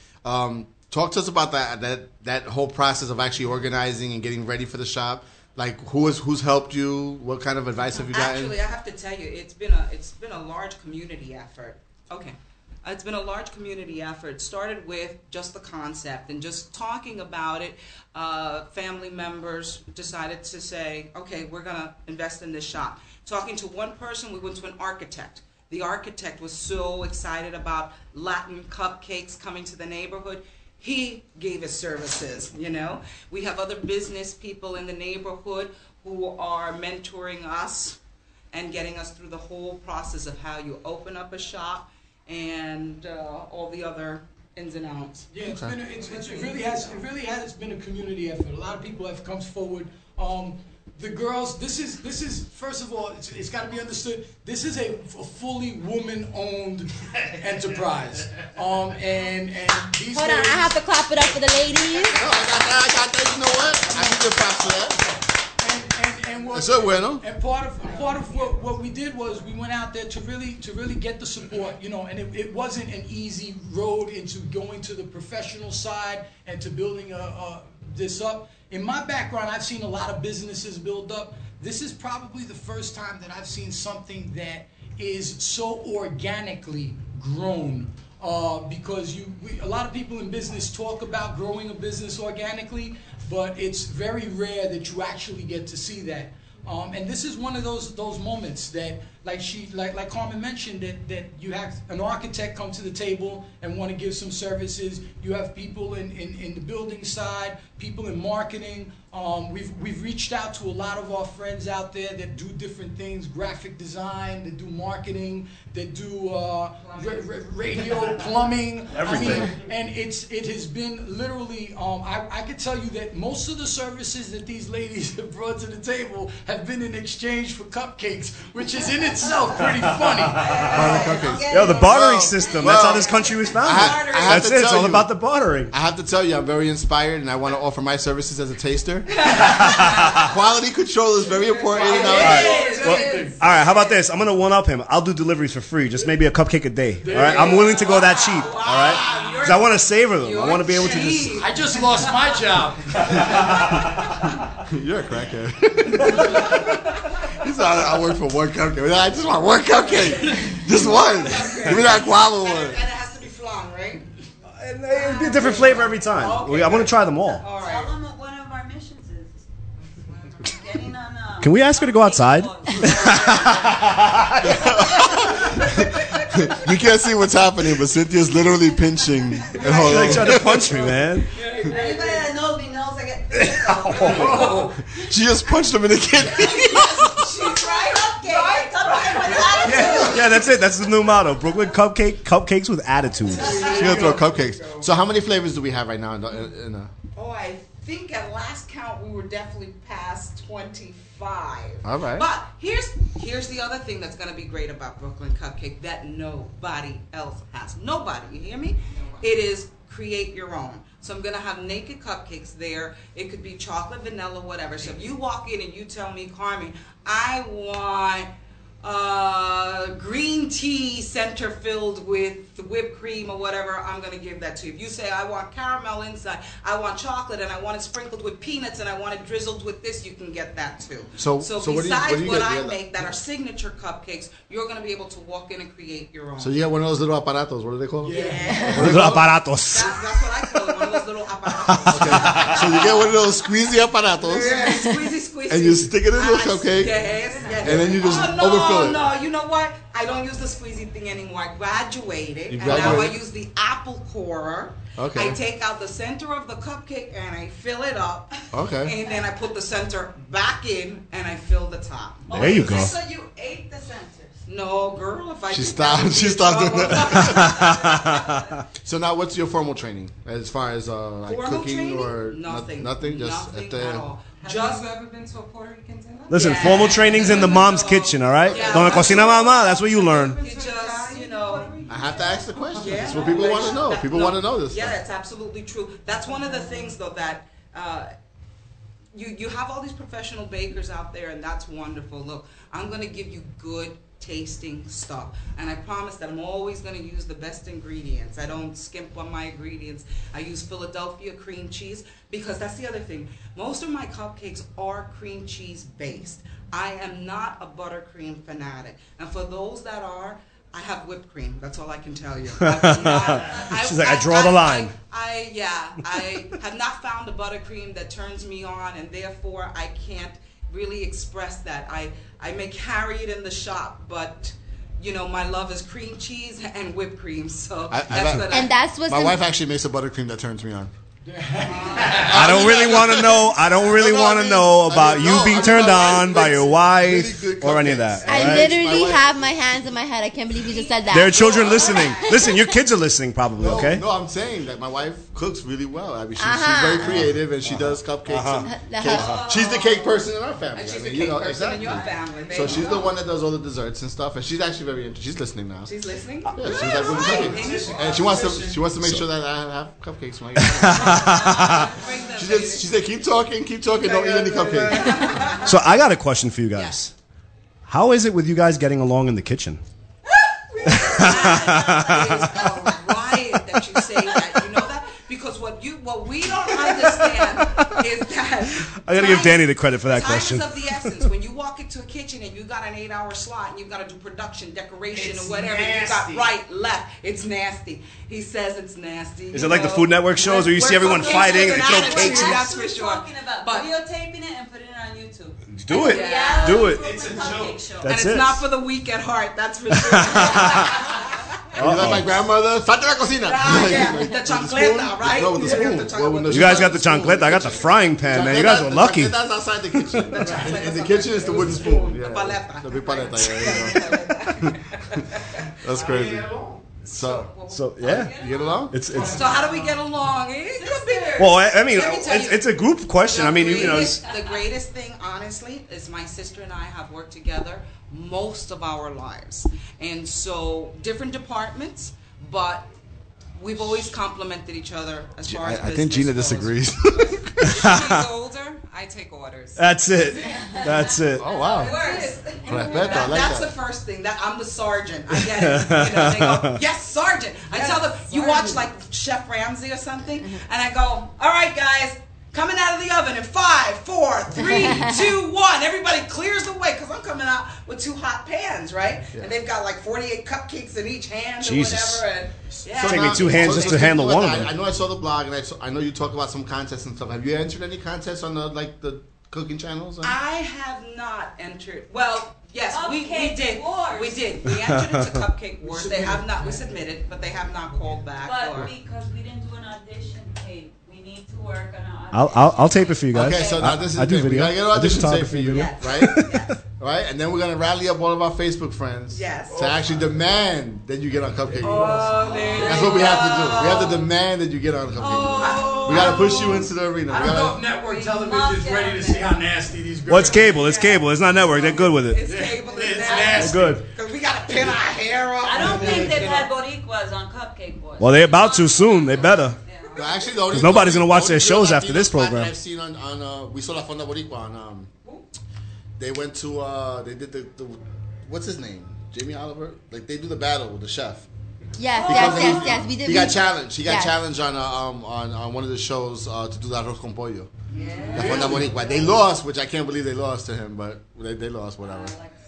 Talk to us about that whole process of actually organizing and getting ready for the shop. Like who's helped you? What kind of advice have you gotten? Actually, I have to tell you, it's been a large community effort. Okay. It's been a large community effort. It started with just the concept and just talking about it. Family members decided to say, okay, we're going to invest in this shop. Talking to one person, we went to an architect. The architect was so excited about Latin cupcakes coming to the neighborhood. He gave us services, We have other business people in the neighborhood who are mentoring us and getting us through the whole process of how you open up a shop and all the other ins and outs. Yeah, it really has been a community effort. A lot of people have come forward. The girls, this is first of all, it's got to be understood. This is a fully woman-owned enterprise. And these. Hold on, I have to clap it up for the ladies. No, I got that. You know what? I can give props to that. And part of what we did was we went out there to really get the support, and it wasn't an easy road into going to the professional side and to building this up. In my background, I've seen a lot of businesses build up. This is probably the first time that I've seen something that is so organically grown. Because a lot of people in business talk about growing a business organically, but it's very rare that you actually get to see that. And this is one of those moments that, like Carmen mentioned, that you have an architect come to the table and want to give some services. You have people in the building side, people in marketing. We've reached out to a lot of our friends out there that do different things: graphic design, that do marketing, that do radio, plumbing, everything. And it has been literally. I could tell you that most of the services that these ladies have brought to the table have been in exchange for cupcakes, which is in itself pretty funny. Yo, the bartering system. That's how this country was founded. That's it. It's all about the bartering. I have to tell you, I'm very inspired, and I want to offer my services as a taster. Quality control is very important. All right, how about this? I'm going to one-up him. I'll do deliveries for free, just maybe a cupcake a day. All right, I'm willing to go that cheap. All right, because I want to savor them. I want to be able to just. I just lost my job. You're a crackhead. He said, I work for one cupcake. I just want one cupcake. Just one. Give me that guava one. And it has to be flan, right? It'd be a different flavor every time. Okay. I want to try them all. All right. Tell them what one of our missions is. Getting on. Can we ask her to go outside? You can't see what's happening, but Cynthia's literally pinching. She's like trying to punch me, man. Anybody that knows me knows I get. She just punched him in the kidney. She's right. Yeah, that's it. That's the new motto. Brooklyn cupcakes with attitude. She's gonna throw cupcakes. So how many flavors do we have right now in the Oh, I think at last count we were definitely past 25. All right. But here's the other thing that's gonna be great about Brooklyn Cupcake that nobody else has. Nobody, you hear me? It is create your own. So I'm gonna have naked cupcakes there. It could be chocolate, vanilla, whatever. So if you walk in and you tell me, Carmen, I want green tea center filled with whipped cream or whatever, I'm gonna give that to you. If you say I want caramel inside, I want chocolate, and I want it sprinkled with peanuts, and I want it drizzled with this, you can get that too. So besides what I make that are signature cupcakes, you're gonna be able to walk in and create your own. So you have one of those little aparatos. What do they call them? Yeah. Little aparatos. That's what I call it. One of those little aparatos. Okay. So you get one of those squeezy aparatos. Yeah, squeezy. And you stick it in the cupcake. Yes. And then you just overfill it. No, you know what? I don't use the squeezy thing anymore. I graduated. You And now I graduated? use the apple corer. Okay. I take out the center of the cupcake and I fill it up. Okay. And then I put the center back in and I fill the top. There you go. So you ate the centers. No, girl, if I She did that, stopped. I'd She be in stopped doing trouble. that. So now, what's your formal training as far as like Formal cooking training? or Nothing. nothing? Just Nothing at the. at all. Have Just you ever been to a Puerto Rican dinner? Listen, formal training's in the mom's kitchen, all right? Yeah. Donde cocina mamá, that's what you learn. You just, you know. I have to ask the question. Yeah. That's what people want to know. People want to know this. Yeah, stuff. that's absolutely true. That's one of the things, though, that you have all these professional bakers out there, and that's wonderful. Look, I'm going to give you good tasting stuff, and I promise that I'm always going to use the best ingredients. I don't skimp on my ingredients. I use Philadelphia cream cheese, because that's the other thing. Most of my cupcakes are cream cheese based. I am not a buttercream fanatic, and for those that are, I have whipped cream. That's all I can tell you. She's like, I draw the line. I have not found a buttercream that turns me on, and therefore I can't really express that. I may carry it in the shop, but you know, my love is cream cheese and whipped cream. So that's what's my wife actually makes a buttercream that turns me on. I don't really want to know. I don't really want to know about you being turned on by your wife or any of that. I right? literally have my hands in my head. I can't believe you just said that. There are children listening. Listen, your kids are listening probably, okay? No, I'm saying that my wife cooks really well. I mean, she's very creative, and she does cupcakes and cakes. She's the cake person in our family. And she's I mean, the cake person in your family, baby. So she's the one that does all the desserts and stuff, and she's actually very interested. She's listening now. She's listening. Yeah, she's like, "What are you cooking?" And she wants to make sure that I have cupcakes when I get home. She said, keep talking, don't eat any cupcakes. So I got a question for you guys. How is it with you guys getting along in the kitchen? It is a riot that you say that. You know that? Because what we don't understand is that I gotta give Danny the credit for that time question. is of the essence. When you walk into a kitchen and you got an 8-hour slot and you got to do production, decoration, It's and whatever, nasty. you got right, left. It's nasty. He says it's nasty. Is it like the Food Network shows where you see everyone fighting and they throw cakes? That's for sure. Talking about videotaping it and putting it on YouTube. Do it. Yeah. Do it. It's a joke. That's and it's it. not for the weak at heart. That's for sure. You like my grandmother? Salte la cocina. Yeah, the chancleta, right? No, with the spoon. Well, no, You she guys got got the chancleta. I got the frying pan, man. You guys were lucky. That's outside the kitchen. In the kitchen is the wooden spoon. Yeah. The paleta. The big paleta. Yeah, that's crazy. So yeah, you get along? It's So how do we get along? It could be. well, I mean, Let me tell you, it's a group question. I mean, you know, the greatest thing, honestly, is my sister and I have worked together most of our lives, and so different departments, but we've always complimented each other as far as I think Gina business goes. disagrees. She's older. I take orders. that's it. That's it. Oh wow. Respeto, I like that's that. the first thing. That I'm the sergeant. I get it. You know, they go, yes, sergeant. I tell them, you watch like Chef Ramsay or something, and I go, all right, guys, Coming out of the oven in 5, 4, 3, 2, 1. Everybody clears the way because I'm coming out with 2 hot pans, right? Yeah. And they've got like 48 cupcakes in each hand Jesus. or whatever. And yeah. Take me 2 hands just to handle one of them. I know I saw the blog, and I know you talk about some contests and stuff. Have you entered any contests on the cooking channels? I have not entered. Well, yes, we Cupcake did. Wars. We did. We entered into Cupcake Wars. They have not. We submitted, but they have not called back. But because we didn't do an audition tape, we need to work on our I'll tape it for you guys. Okay, so now this is I do the thing. video. We gotta get an I do audition tape for photography you, video. right? Right, and then we're gonna rally up all of our Facebook friends Yes. to actually demand that you get on Cupcake Oh, Wars. there That's you what we have to do. go. We have to demand that you get on Cupcake Wars. We gotta push you into the arena. I We don't know gotta, if network television is ready to see how nasty these girls Well, it's cable. It's cable. It's not network. They're good with it. It's cable. It's It's nasty. nasty. They're good. Because we gotta pin our hair up. I don't think they've You know. had Boricuas on Cupcake Wars. Well, they're about to soon. They better. No, actually, the only, 'Cause nobody's gonna watch the only their shows real after this Latino spot program. that I've seen on we saw La Fonda Boricua on they went to they did the what's his name, Jamie Oliver, like they do the battle with the chef. Yes, Because yes. We did. He got challenged. He got Yes. challenged on one of the shows to do the arroz con pollo. La Fonda Boricua. They lost, which I can't believe they lost to him, but they lost, whatever.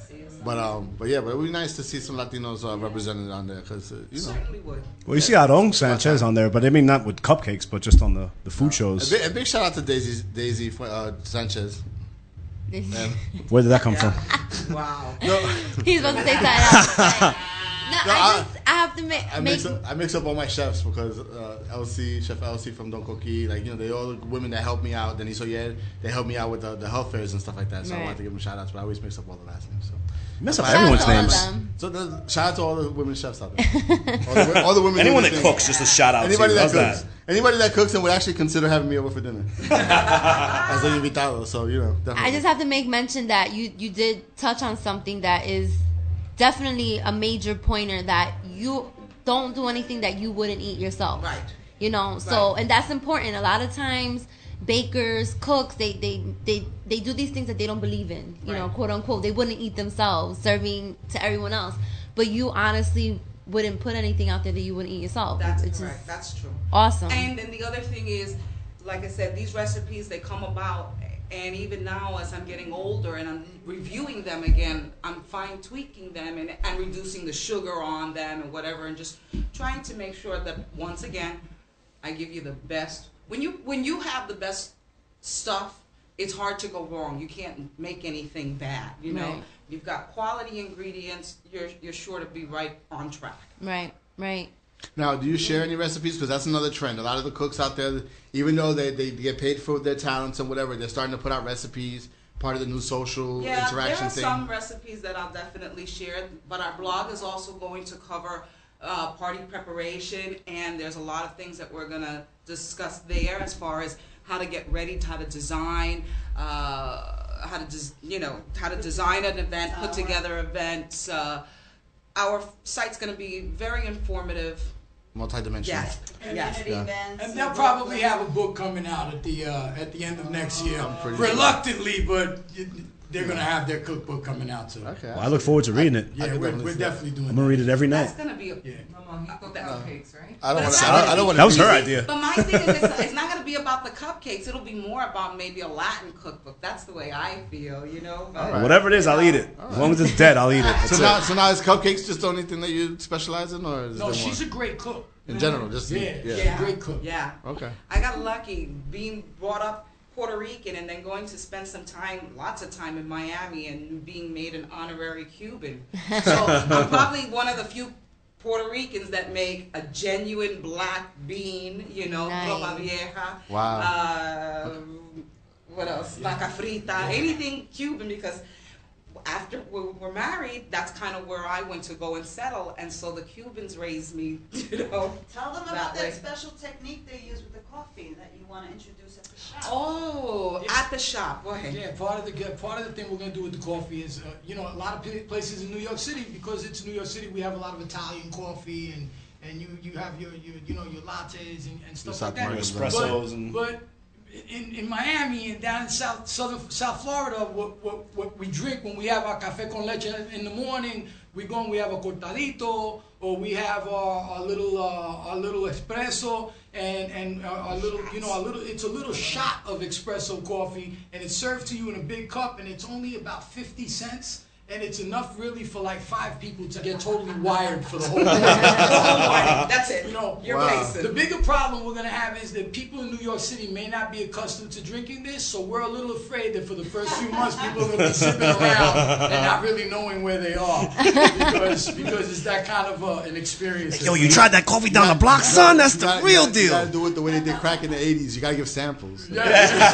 But yeah, but it would be nice to see some Latinos represented on there because Certainly would. Well, you see Aaron Sanchez on there, but I mean not with cupcakes, but just on the food shows. A big shout out to Daisy Sanchez. Where did that come from? Wow. He's supposed to say something else. I have to make. I mix up all my chefs because Chef Elsie from Don Coqui, like they all the women that help me out. Then they help me out with the health fairs and stuff like that. So I Right. wanted to give them shout outs, but I always mix up all the last names. So. You mess up Shout out everyone's to all of names. them. So shout out to all the women chefs out there. all the women. Anyone doing that their cooks, just a shout out. Anybody to you. that How's cooks. Anybody that cooks and would actually consider having me over for dinner. As an invitado, so definitely. I just have to make mention that you did touch on something that is definitely a major pointer, that you don't do anything that you wouldn't eat yourself. Right. So and that's important. A lot of times bakers, cooks, they do these things that they don't believe in, quote unquote. They wouldn't eat themselves, serving to everyone else. But you honestly wouldn't put anything out there that you wouldn't eat yourself. That's It's correct. just That's true. awesome. And then the other thing is, like I said, these recipes, they come about, and even now as I'm getting older and I'm reviewing them again, I'm fine tweaking them and reducing the sugar on them and whatever, and just trying to make sure that once again, I give you the best. When you have the best stuff, it's hard to go wrong. You can't make anything bad. Right. You've got quality ingredients. You're sure to be right on track. Right. Now, do you share any recipes? Because that's another trend. A lot of the cooks out there, even though they get paid for their talents and whatever, they're starting to put out recipes, part of the new social interaction there are thing. some recipes that I'll definitely share, but our blog is also going to cover party preparation, and there's a lot of things that we're going to discuss there as far as how to get ready, how to design, how to design an event, put together events. Our site's going to be very informative. Multidimensional. Yes. And they'll probably have a book coming out at the end of next year. Reluctantly, but they're going to have their cookbook coming out too. Okay. Well, I look forward to reading it. Yeah, we're definitely doing I'm gonna read it every night. That's going to be cupcakes, right? I don't want. That was her idea. But my thing is, it's not going to be about the cupcakes. It'll be more about maybe a Latin cookbook. That's the way I feel, But, Whatever it is, I'll eat it. As long as it's dead, I'll eat it. So now is cupcakes just the only thing that you specialize in, or is No, there she's more? a great cook. In general, just She's a great cook. Yeah. Okay. I got lucky being brought up Puerto Rican and then going to spend some time, lots of time in Miami, and being made an honorary Cuban. So I'm probably one of the few Puerto Ricans that make a genuine black bean, ropa vieja. Wow. What else? Laca frita, anything Cuban, because after we were married, that's kind of where I went to go and settle, and so the Cubans raised me, Tell them about way. that special technique they use with the coffee that you want to introduce at the shop. Oh, at the shop. Go ahead. Yeah, part of the thing we're going to do with the coffee is, a lot of places in New York City, because it's New York City, we have a lot of Italian coffee, and you have your lattes and stuff like that. Espressos and- But in Miami and down in South Florida, what we drink when we have our café con leche in the morning, we have a cortadito, or we have our little espresso, and our little, it's a little shot of espresso coffee, and it's served to you in a big cup, and it's only about 50 cents. And it's enough really for like 5 people to get totally wired for the whole day. That's it. You're basic. The bigger problem we're going to have is that people in New York City may not be accustomed to drinking this, so we're a little afraid that for the first few months people are going to be sipping around and not really knowing where they are because it's that kind of an experience. Yo, you tried that coffee down the block, son? That's the real deal. You got to do it the way they did crack in the 80s. You got to give samples. Yo,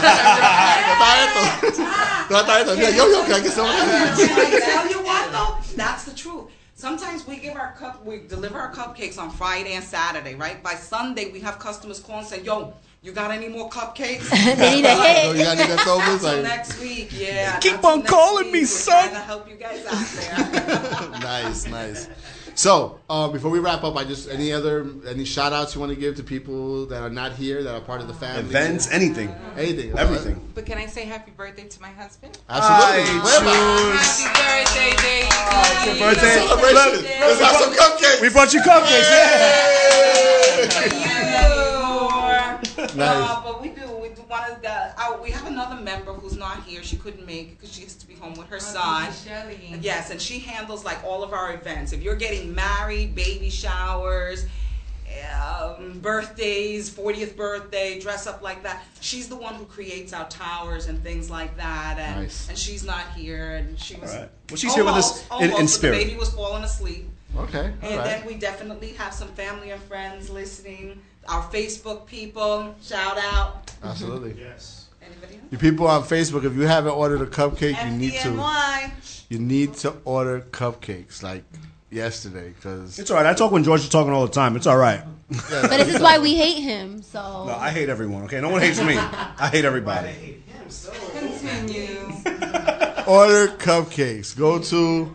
can I get some? Tell you what though, that's the truth. Sometimes we deliver our cupcakes on Friday and Saturday, right? By Sunday, we have customers call and say, "Yo, you got any more cupcakes?" They need a hit. You got any leftovers? Until next week, yeah. Keep on calling me, son. Trying to help you guys out there. Nice. So, before we wrap up, any shout outs you want to give to people that are not here, that are part of the family? Events, anything. Everything. But can I say happy birthday to my husband? Absolutely. Happy birthday, Dave. It's your birthday. Celebration. Let's have some cupcakes. We brought you cupcakes. Nice. But we do want to. We have another member who's not here. She couldn't make it because she has to be home with her son. Shelly. Yes, and she handles like all of our events. If you're getting married, baby showers, birthdays, 40th birthday, dress up like that. She's the one who creates our towers and things like that. And Nice. and she's not here, and she was. All right. Well, she's here with us in but spirit. The baby was falling asleep. Okay. And then we definitely have some family and friends listening. Our Facebook people, shout out. Absolutely. Yes. Anybody else? You people on Facebook, if you haven't ordered a cupcake, FDNY. you need to order cupcakes like yesterday because It's all right. I talk when George is talking all the time. It's all right. But this is why we hate him. So No, I hate everyone. Okay, no one hates me. I hate everybody. Continue. order cupcakes. Go to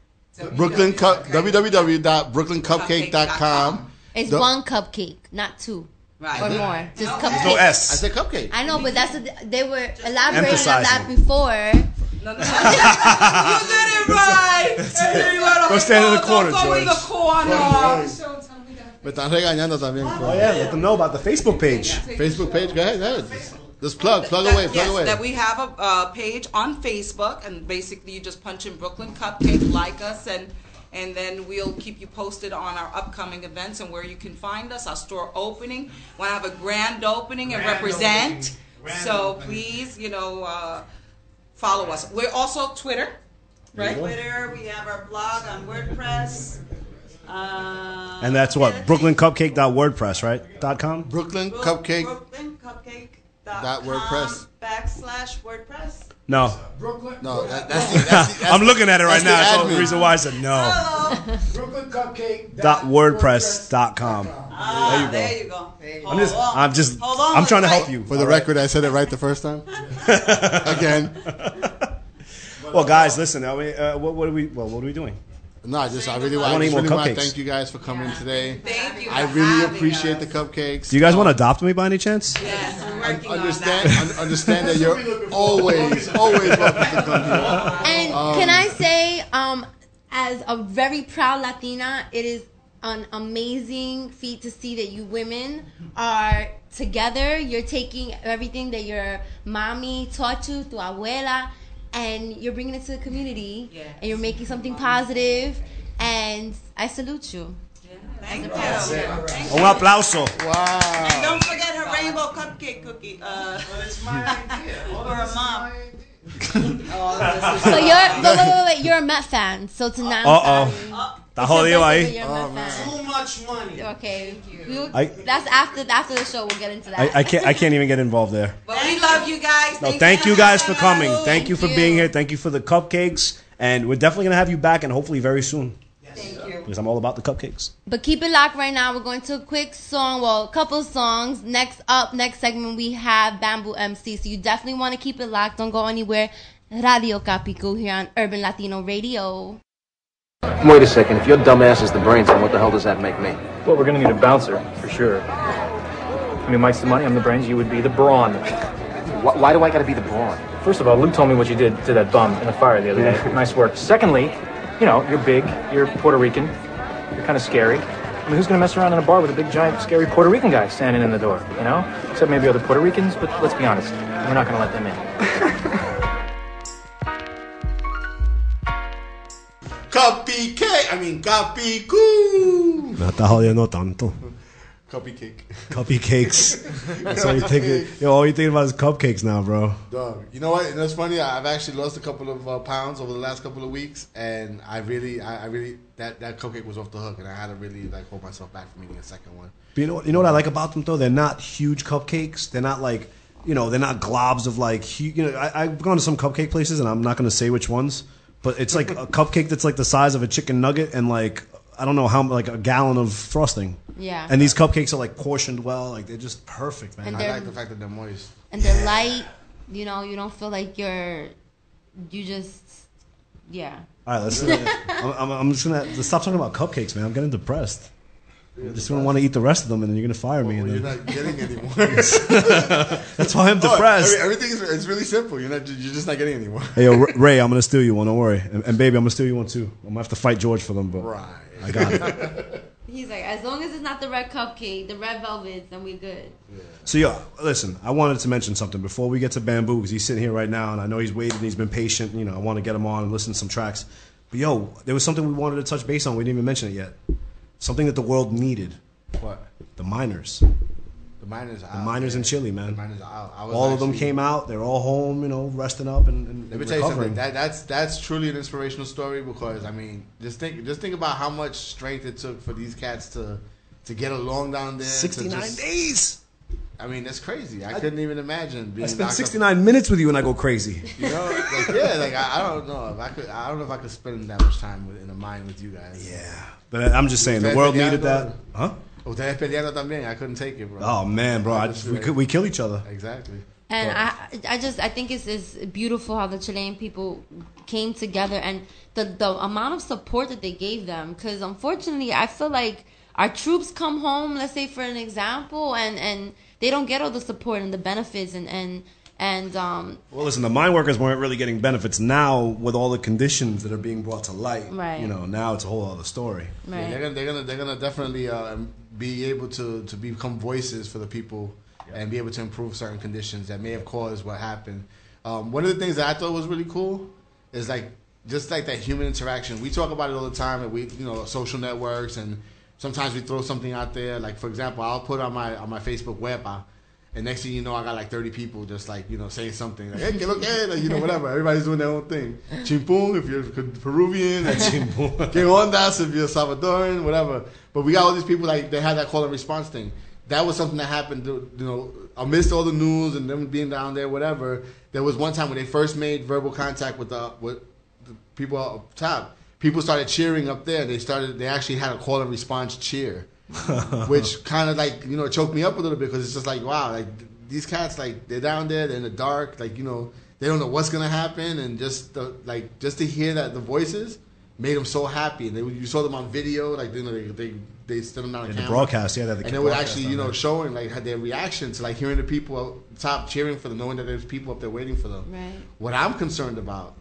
www.brooklyncupcake.com. it's one cupcake, not two. Right. Or more. Just No. cupcake. There's no S. I said cupcake. I know, but they were elaborating on that Emphasizing. before. No. You did it right. Go stand in the corner, Go in the George. corner. Me están regañando también. Oh yeah, let them know about the Facebook page. Facebook page. Go ahead. Just plug away. That we have a page on Facebook, and basically you just punch in Brooklyn Cupcake, like us, and then we'll keep you posted on our upcoming events and where you can find us. Our store opening. Want to have a grand opening and represent. So please, follow us. We're also Twitter, right? Twitter. We have our blog on WordPress. And that's what? BrooklynCupcake.wordpress, right? .com? BrooklynCupcake.com/WordPress. No. No, that's I'm looking at it right now. That's admin. the reason why I said no. .wordpress.com. There you go. I'm trying to help you. For the record, I said it right the first time. Again. Well, guys, listen. What are we doing? No, I really want to thank you guys for coming today. Thank you. I really appreciate the cupcakes. Do you guys want to adopt me by any chance? Yes, we're working on Understand that you're always welcome to come here. And can I say, as a very proud Latina, it is an amazing feat to see that you women are together. You're taking everything that your mommy taught you, tu abuela, and you're bringing it to the community. Yes. And you're making something positive. And I salute you. Thank you. Un aplauso. Wow. And don't forget her rainbow cupcake cookie. It's my idea. For her mom. So wait, you're a Met fan. So tonight. Está jodido ahí. You're a Met fan. Too much money. Okay. That's after the show. We'll get into that. I can't even get involved there. But we love you guys. No, thank you guys for coming. Thank you for being here. Thank you for the cupcakes. And we're definitely going to have you back, and hopefully very soon. Thank you. Because I'm all about the cupcakes. But keep it locked right now. We're going to a quick song. Well, a couple songs. Next segment, we have Bamboo MC. So you definitely want to keep it locked. Don't go anywhere. Radio Capicu here on Urban Latino Radio. Wait a second. If your dumb ass is the brains, then what the hell does that make me? Well, we're gonna need a bouncer, for sure. I mean, Mike's the money, I'm the brains, you would be the brawn. Why do I gotta be the brawn? First of all, Luke told me what you did to that bum in the fire the other day. Nice work. Secondly, you know, you're big, you're Puerto Rican, you're kind of scary. I mean, who's gonna mess around in a bar with a big, giant, scary Puerto Rican guy standing in the door, you know? Except maybe other Puerto Ricans, but let's be honest, we're not gonna let them in. Capicú. No está jodiendo tanto. Cupcake. Cupcakes. That's all you think. Yo, all you thinking about is cupcakes now, bro. Dog. You know what? And it's funny. I've actually lost a couple of pounds over the last couple of weeks, and I really, that cupcake was off the hook, and I had to really like hold myself back from eating a second one. But you know what I like about them though? They're not huge cupcakes. They're not like, you know, they're not globs of like, you know. I've gone to some cupcake places, and I'm not going to say which ones, but it's like a cupcake that's like the size of a chicken nugget, and like I don't know how, like a gallon of frosting. Yeah. And these cupcakes are like portioned well, like they're just perfect, man. And I like the fact that they're moist. And they're light. You know, you don't feel like you just, yeah. All right, let's. I'm just gonna stop talking about cupcakes, man. I'm getting depressed. I'm just gonna want to eat the rest of them, and then you're gonna fire me. Well, and you're then... not getting anymore. That's why I'm depressed. Everything is really simple. You're just not getting anymore. Hey, yo, Ray, I'm gonna steal you one. Don't worry, and baby, I'm gonna steal you one too. I'm gonna have to fight George for them, but right. I got it. He's like, as long as it's not the red cupcake, the red velvets, then we good. Yeah. So, yo, listen, I wanted to mention something before we get to Bamboo, because he's sitting here right now, and I know he's waited, and he's been patient. You know, I want to get him on and listen to some tracks. But, yo, there was something we wanted to touch base on. We didn't even mention it yet. Something that the world needed. What? The miners. The miners out. The miners in Chile, man. The miners are out. All of them came out. They're all home, you know, resting up and let me tell you recovering. something. That's truly an inspirational story, because I mean, just think about how much strength it took for these cats to get along down there. 69 days. I mean, that's crazy. I couldn't even imagine being. I spent knocked 69 minutes with you, and I go crazy. You know, like yeah, like I don't know if I could. I don't know if I could spend that much time in a mine with you guys. Yeah, but I'm just saying the world needed that, huh? Ustedes peleando también. I couldn't take it, bro. Oh man, bro, we kill each other. Exactly. And I think it's beautiful how the Chilean people came together, and the amount of support that they gave them. Because unfortunately, I feel like our troops come home, let's say for an example, and they don't get all the support and the benefits and well, listen, the mine workers weren't really getting benefits. Now, with all the conditions that are being brought to light, right. You know, now it's a whole other story. Right. Yeah, they're gonna definitely be able to become voices for the people and be able to improve certain conditions that may have caused what happened. One of the things that I thought was really cool is just like that human interaction. We talk about it all the time, and social networks, and sometimes we throw something out there. Like for example, I'll put on my Facebook web. And next thing you know, I got like 30 people just like, saying something like, hey, que lo que, like, whatever. Everybody's doing their own thing. Chimpung if you're Peruvian. Que ondas if you're Salvadoran, whatever. But we got all these people, like, they had that call and response thing. That was something that happened, amidst all the news and them being down there, whatever. There was one time when they first made verbal contact with the people up top. People started cheering up there. They actually had a call and response cheer. Which kind of choked me up a little bit, because it's just like, wow, like these cats, like they're down there, they're in the dark, like they don't know what's gonna happen, and just to hear that the voices made them so happy, and you saw them on video, like they stood them on camera, the broadcast, yeah, and they were actually showing like their reaction to like hearing the people up top cheering for them, knowing that there's people up there waiting for them. Right. What I'm concerned about,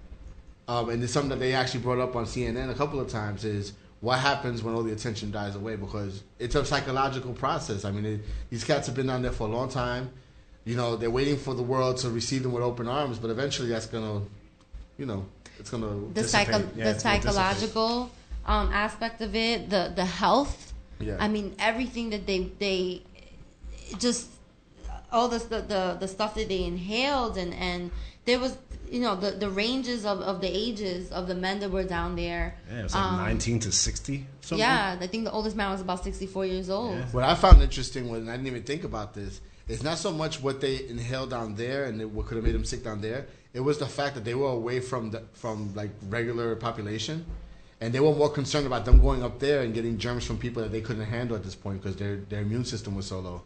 and it's something that they actually brought up on CNN a couple of times, is what happens when all the attention dies away, because it's a psychological process. I mean, these cats have been down there for a long time. They're waiting for the world to receive them with open arms, but eventually that's going to, it's going to dissipate. The psychological aspect of it, the health. Yeah. I mean, everything that they just, all the stuff that they inhaled, and there was, the ranges of the ages of the men that were down there. Yeah, it was like 19 to 60. Something. Yeah, I think the oldest man was about 64 years old. Yeah. What I found interesting was, and I didn't even think about this, it's not so much what they inhaled down there and what could have made them sick down there. It was the fact that they were away from like regular population, and they were more concerned about them going up there and getting germs from people that they couldn't handle at this point, because their immune system was so low.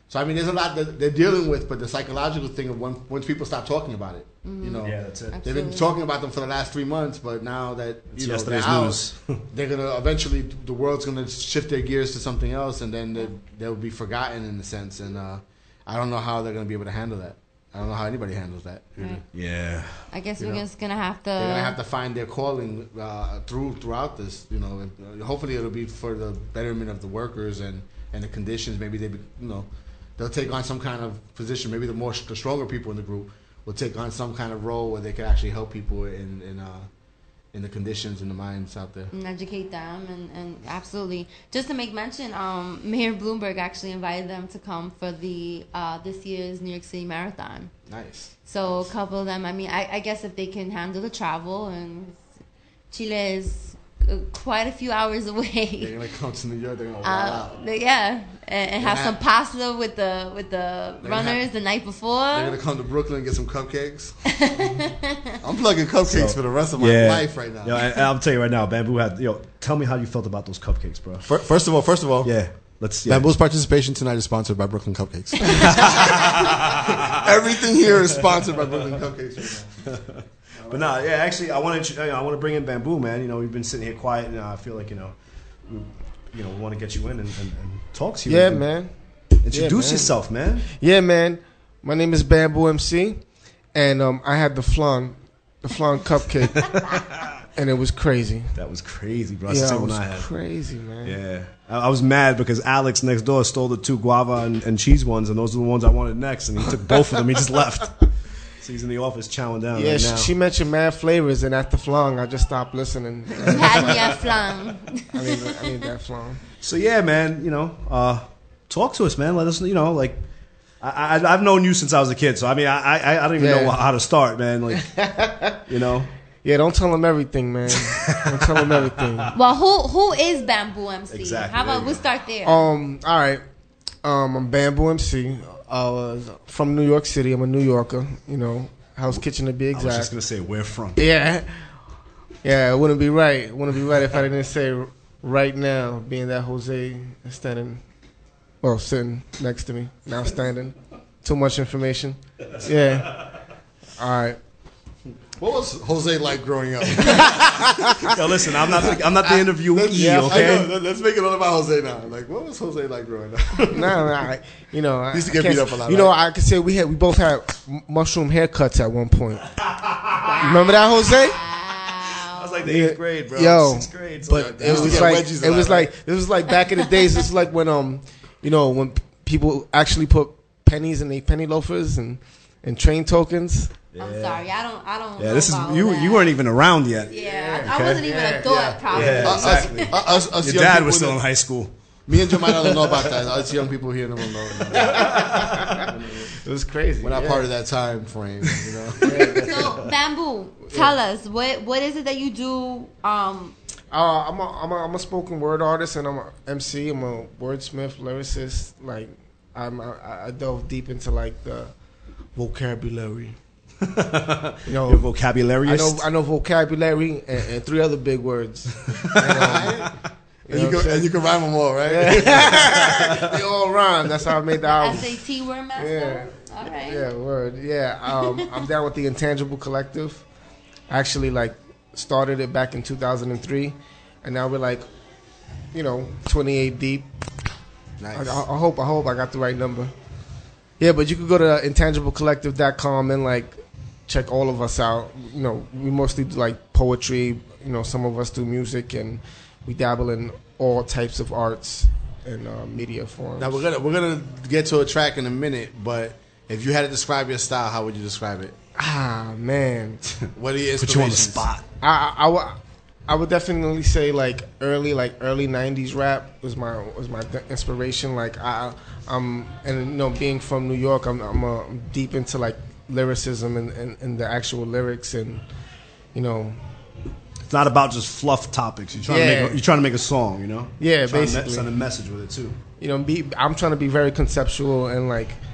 So I mean, there's a lot that they're dealing with, but the psychological thing of once people stop talking about it, you know, yeah, that's it. They've been talking about them for the last 3 months, but now that It's you know yesterday's they're out, news. they're gonna eventually the world's gonna shift their gears to something else, and then they'll be forgotten in a sense. And I don't know how they're gonna be able to handle that. I don't know how anybody handles that. Really. Right. Yeah. I guess You we're know? just gonna have to. They're gonna have to find their calling throughout this. You know, and hopefully it'll be for the betterment of the workers and the conditions. Maybe they'll take on some kind of position. Maybe the stronger people in the group will take on some kind of role where they can actually help people in the conditions and the minds out there. And educate them, and absolutely. Just to make mention, Mayor Bloomberg actually invited them to come for the this year's New York City Marathon. Nice. So a couple of them. I mean, I guess if they can handle the travel, and Chile is quite a few hours away. They're gonna come to New York. They're gonna wild out. Yeah, and have some pasta with the runners the night before. They're gonna come to Brooklyn and get some cupcakes. I'm plugging cupcakes for the rest of my life right now. Yo, and I'll tell you right now, Bamboo had. Tell me how you felt about those cupcakes, bro. First of all, yeah. Bamboo's participation tonight is sponsored by Brooklyn Cupcakes. Everything here is sponsored by Brooklyn Cupcakes right now. But no, yeah, actually, I want to bring in Bamboo, man. You know, we've been sitting here quiet, and I feel like we want to get you in and talk to you. Yeah, man. Introduce yourself, man. Yeah, man. My name is Bamboo MC, and I had the flan cupcake, and it was crazy. That was crazy, bro. Yeah, That's the it same was one I had. crazy, man. Yeah, I was mad because Alex next door stole the 2 guava and cheese ones, and those are the ones I wanted next, and he took both of them. He just left. So he's in the office chowing down. Yeah, right now. she mentioned mad flavors, and at the flan, I just stopped listening. You had me at flan. I need that flan. So yeah, man, talk to us, man. Let us, like, I've known you since I was a kid, so I mean, I don't even know how to start, man. Like, Yeah, don't tell them everything, man. Don't tell them everything. Well, who is Bamboo MC? Exactly. How about we start there? All right. I'm Bamboo MC. From New York City. I'm a New Yorker. Hell's Kitchen to be exact. I was just gonna say where from. Yeah, it wouldn't be right. It wouldn't be right if I didn't say right now, being that Jose is sitting next to me, now standing. Too much information. Yeah. All right. What was Jose like growing up? Yo, listen, I'm not the interviewee, okay? I know. Let's make it all about Jose now. Like, what was Jose like growing up? Nah. He used to get beat up a lot. I could say we both had mushroom haircuts at one point. Remember that, Jose? I was like the 8th grade, bro. Yo, 6th grade. But it was like back in the days. It's like when when people actually put pennies in their penny loafers and train tokens. I'm sorry, I don't. Yeah, know this is about you. that. You weren't even around yet. Yeah, I wasn't even a thought. Probably. Yeah, exactly. Us Your dad was people still in high school. Me and Jemima don't know about that. Us young people here don't know. It was crazy. We're not part of that time frame, So Bamboo, tell us what is it that you do? I'm a spoken word artist, and I'm a MC. I'm a wordsmith, lyricist. Like I delve deep into like the vocabulary. Your vocabulary. I know vocabulary and 3 other big words. And you can rhyme them all, right? They all rhyme. That's how I made the album. SAT word master. Yeah. All right. Yeah, word. Yeah. I'm down with the Intangible Collective. Actually, started it back in 2003, and now we're 28 deep. Nice. I hope I got the right number. Yeah, but you could go to intangiblecollective.com and check all of us out. We mostly do poetry. Some of us do music, and we dabble in all types of arts and media forms. Now we're gonna get to a track in a minute, but if you had to describe your style, how would you describe it? Ah, man. What are your inspirations? Put you on the spot. I would definitely say early 90s rap was my inspiration. Being from New York, I'm deep into lyricism and the actual lyrics, and it's not about just fluff topics. You're trying to make a song, Yeah, basically basically. send a message with it too. I'm trying to be very conceptual and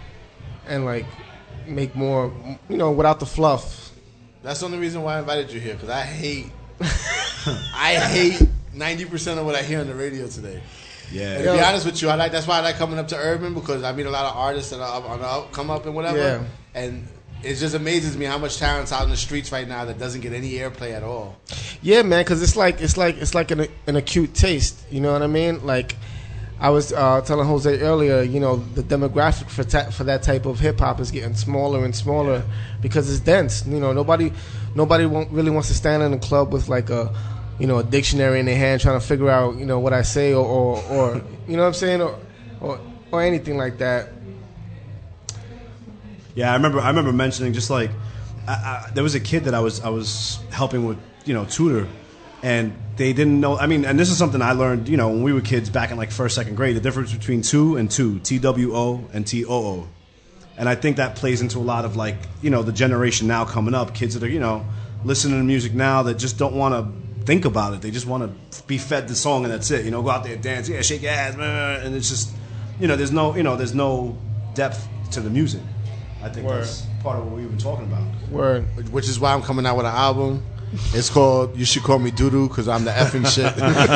make more, without the fluff. That's the only reason why I invited you here, because I hate 90% of what I hear on the radio today. Yeah. And to be honest with you, that's why I like coming up to Urban, because I meet a lot of artists that are on the come up and whatever. Yeah. And it just amazes me how much talent's out in the streets right now that doesn't get any airplay at all. Yeah, man, because it's like an acute taste. You know what I mean? Like I was telling Jose earlier, you know, the demographic for that type of hip hop is getting smaller and smaller because it's dense. You know, nobody really wants to stand in a club with like a dictionary in their hand trying to figure out, you know, what I say or you know what I'm saying, or anything like that. Yeah, I remember mentioning just like there was a kid that I was helping with, you know, tutor, and they didn't know. I mean, and this is something I learned, you know, when we were kids back in like first, second grade, the difference between two and two, TWO and TOO. And I think that plays into a lot of like, you know, the generation now coming up, kids that are, you know, listening to music now that just don't want to think about it. They just want to be fed the song and that's it. You know, go out there and dance, yeah, shake your ass, and it's just, you know, there's no depth to the music. I think that's part of what we were talking about. Word. Which is why I'm coming out with an album. It's called You Should Call Me Doodoo, because I'm the effing shit.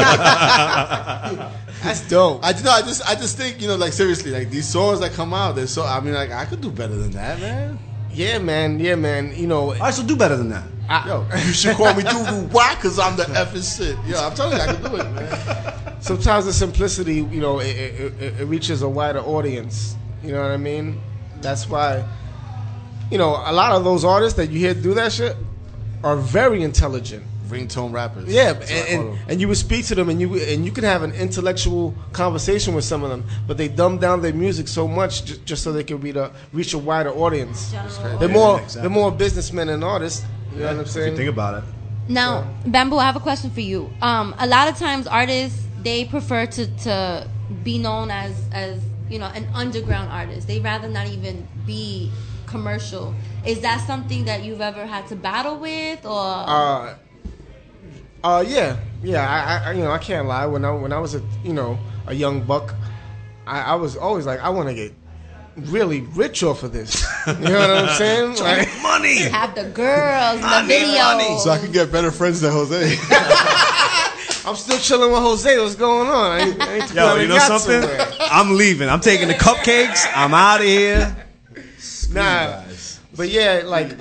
That's dope. I just think, you know, like seriously, like these songs that come out, they're so, I mean, like I could do better than that, man. Yeah, man. You know, I should do better than that. Yo, you should call me Doodoo. Why? Because I'm the effing shit. Yo, I'm telling you, I can do it, man. Sometimes the simplicity, you know, it reaches a wider audience. You know what I mean? That's why, you know, a lot of those artists that you hear do that shit are very intelligent. Ringtone rappers. Yeah, and you would speak to them, and you can have an intellectual conversation with some of them, but they dumb down their music so much just so they can reach a wider audience. They're more businessmen and artists. You know what I'm saying? If you think about it. Now, Bamboo, I have a question for you. A lot of times, artists, they prefer to be known as you know, an underground artist. They rather not even be commercial. Is that something that you've ever had to battle with, or? Yeah. I you know, I can't lie. When I was a young buck, I was always like, I want to get really rich off of this. You know what I'm saying? Like, money. Have the girls, the video. Money. So I can get better friends than Jose. I'm still chilling with Jose. What's going on? I ain't Yo, you know something? Somewhere. I'm leaving. I'm taking the cupcakes. I'm out of here. Nah, but yeah, like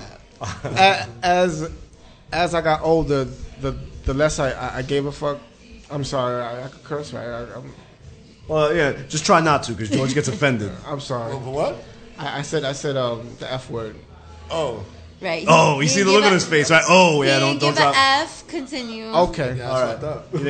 as I got older, the less I gave a fuck. I'm sorry, I could curse, right? Well, yeah, just try not to, because George gets offended. I'm sorry. For what? I said the F word. Oh. Right. Oh, you see the look on his face, right? Oh, yeah, don't give talk. an F. Continue. Okay. Yeah, all right.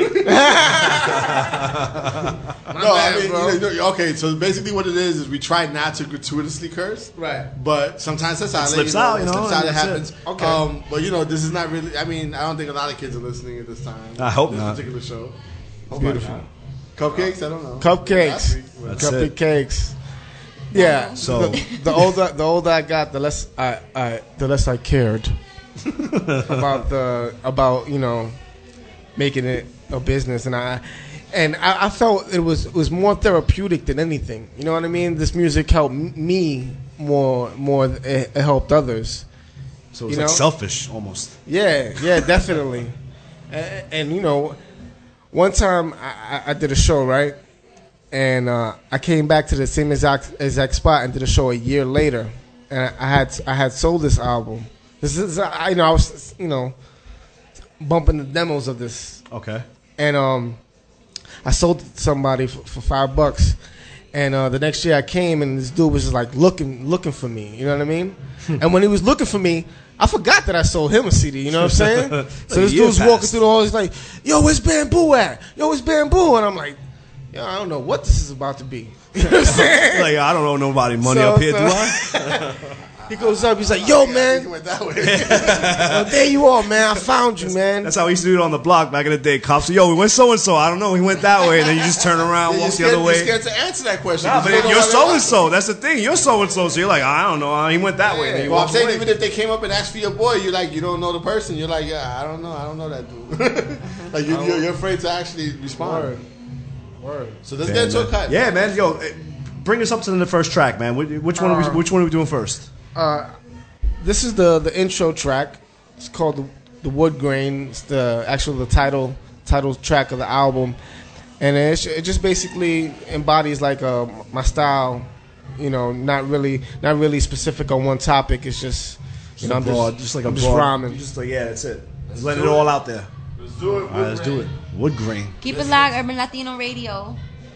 No, I mean, okay. So basically, what it is we try not to gratuitously curse, right? But sometimes that's how it slips out. You know, slips out. It happens. Okay. But you know, this is not really. I mean, I don't think a lot of kids are listening at this time. I hope this not. Particular show. It's beautiful. Cupcakes. I don't know. Cupcakes. Cupcakes. Yeah. So the older I got, the less I cared about you know, making it a business, and I felt it was more therapeutic than anything. You know what I mean? This music helped me more it helped others. So it's like selfish almost. Yeah, definitely. And you know, one time I did a show, right? And I came back to the same exact spot and did a show a year later, and I had sold this album. This is I was bumping the demos of this. Okay. And I sold it to somebody for $5, and the next year I came and this dude was just like looking for me. You know what I mean? And when he was looking for me, I forgot that I sold him a CD. You know what I'm saying? So this dude's walking through the hall. He's like, "Yo, where's Bamboo at? Yo, where's Bamboo?" And I'm like, yo, I don't know what this is about to be. You know what I'm saying? Like, I don't owe nobody money up here, do I? He goes up, he's like, yo, man. He went that way. Well, there you are, man. I found you, man. That's how we used to do it on the block back in the day. Cops say, yo, we went so-and-so. I don't know. He went that way. And then you just turn around, walk the other way. You're scared to answer that question. Nah, but you're so-and-so. That's the thing. You're so-and-so. So you're like, I don't know. He went that way. And then you well, walk I'm saying away. even if they came up and asked for your boy, you're like, you don't know the person. You're like, yeah, I don't know that dude. Like you're afraid to actually respond. Word. So let's get into a cut. Yeah, man. Yo, bring us up to the first track, man. Which one are we doing first? This is the intro track. It's called the Wood Grain. It's the title track of the album. and it just basically embodies like my style. You know, not really specific on one topic. It's just you know, I'm just rhyming. Just like that's it. Just let it all out there. Let's do it. All right, let's do it. Wood grain. Keep it locked, Urban Latino Radio.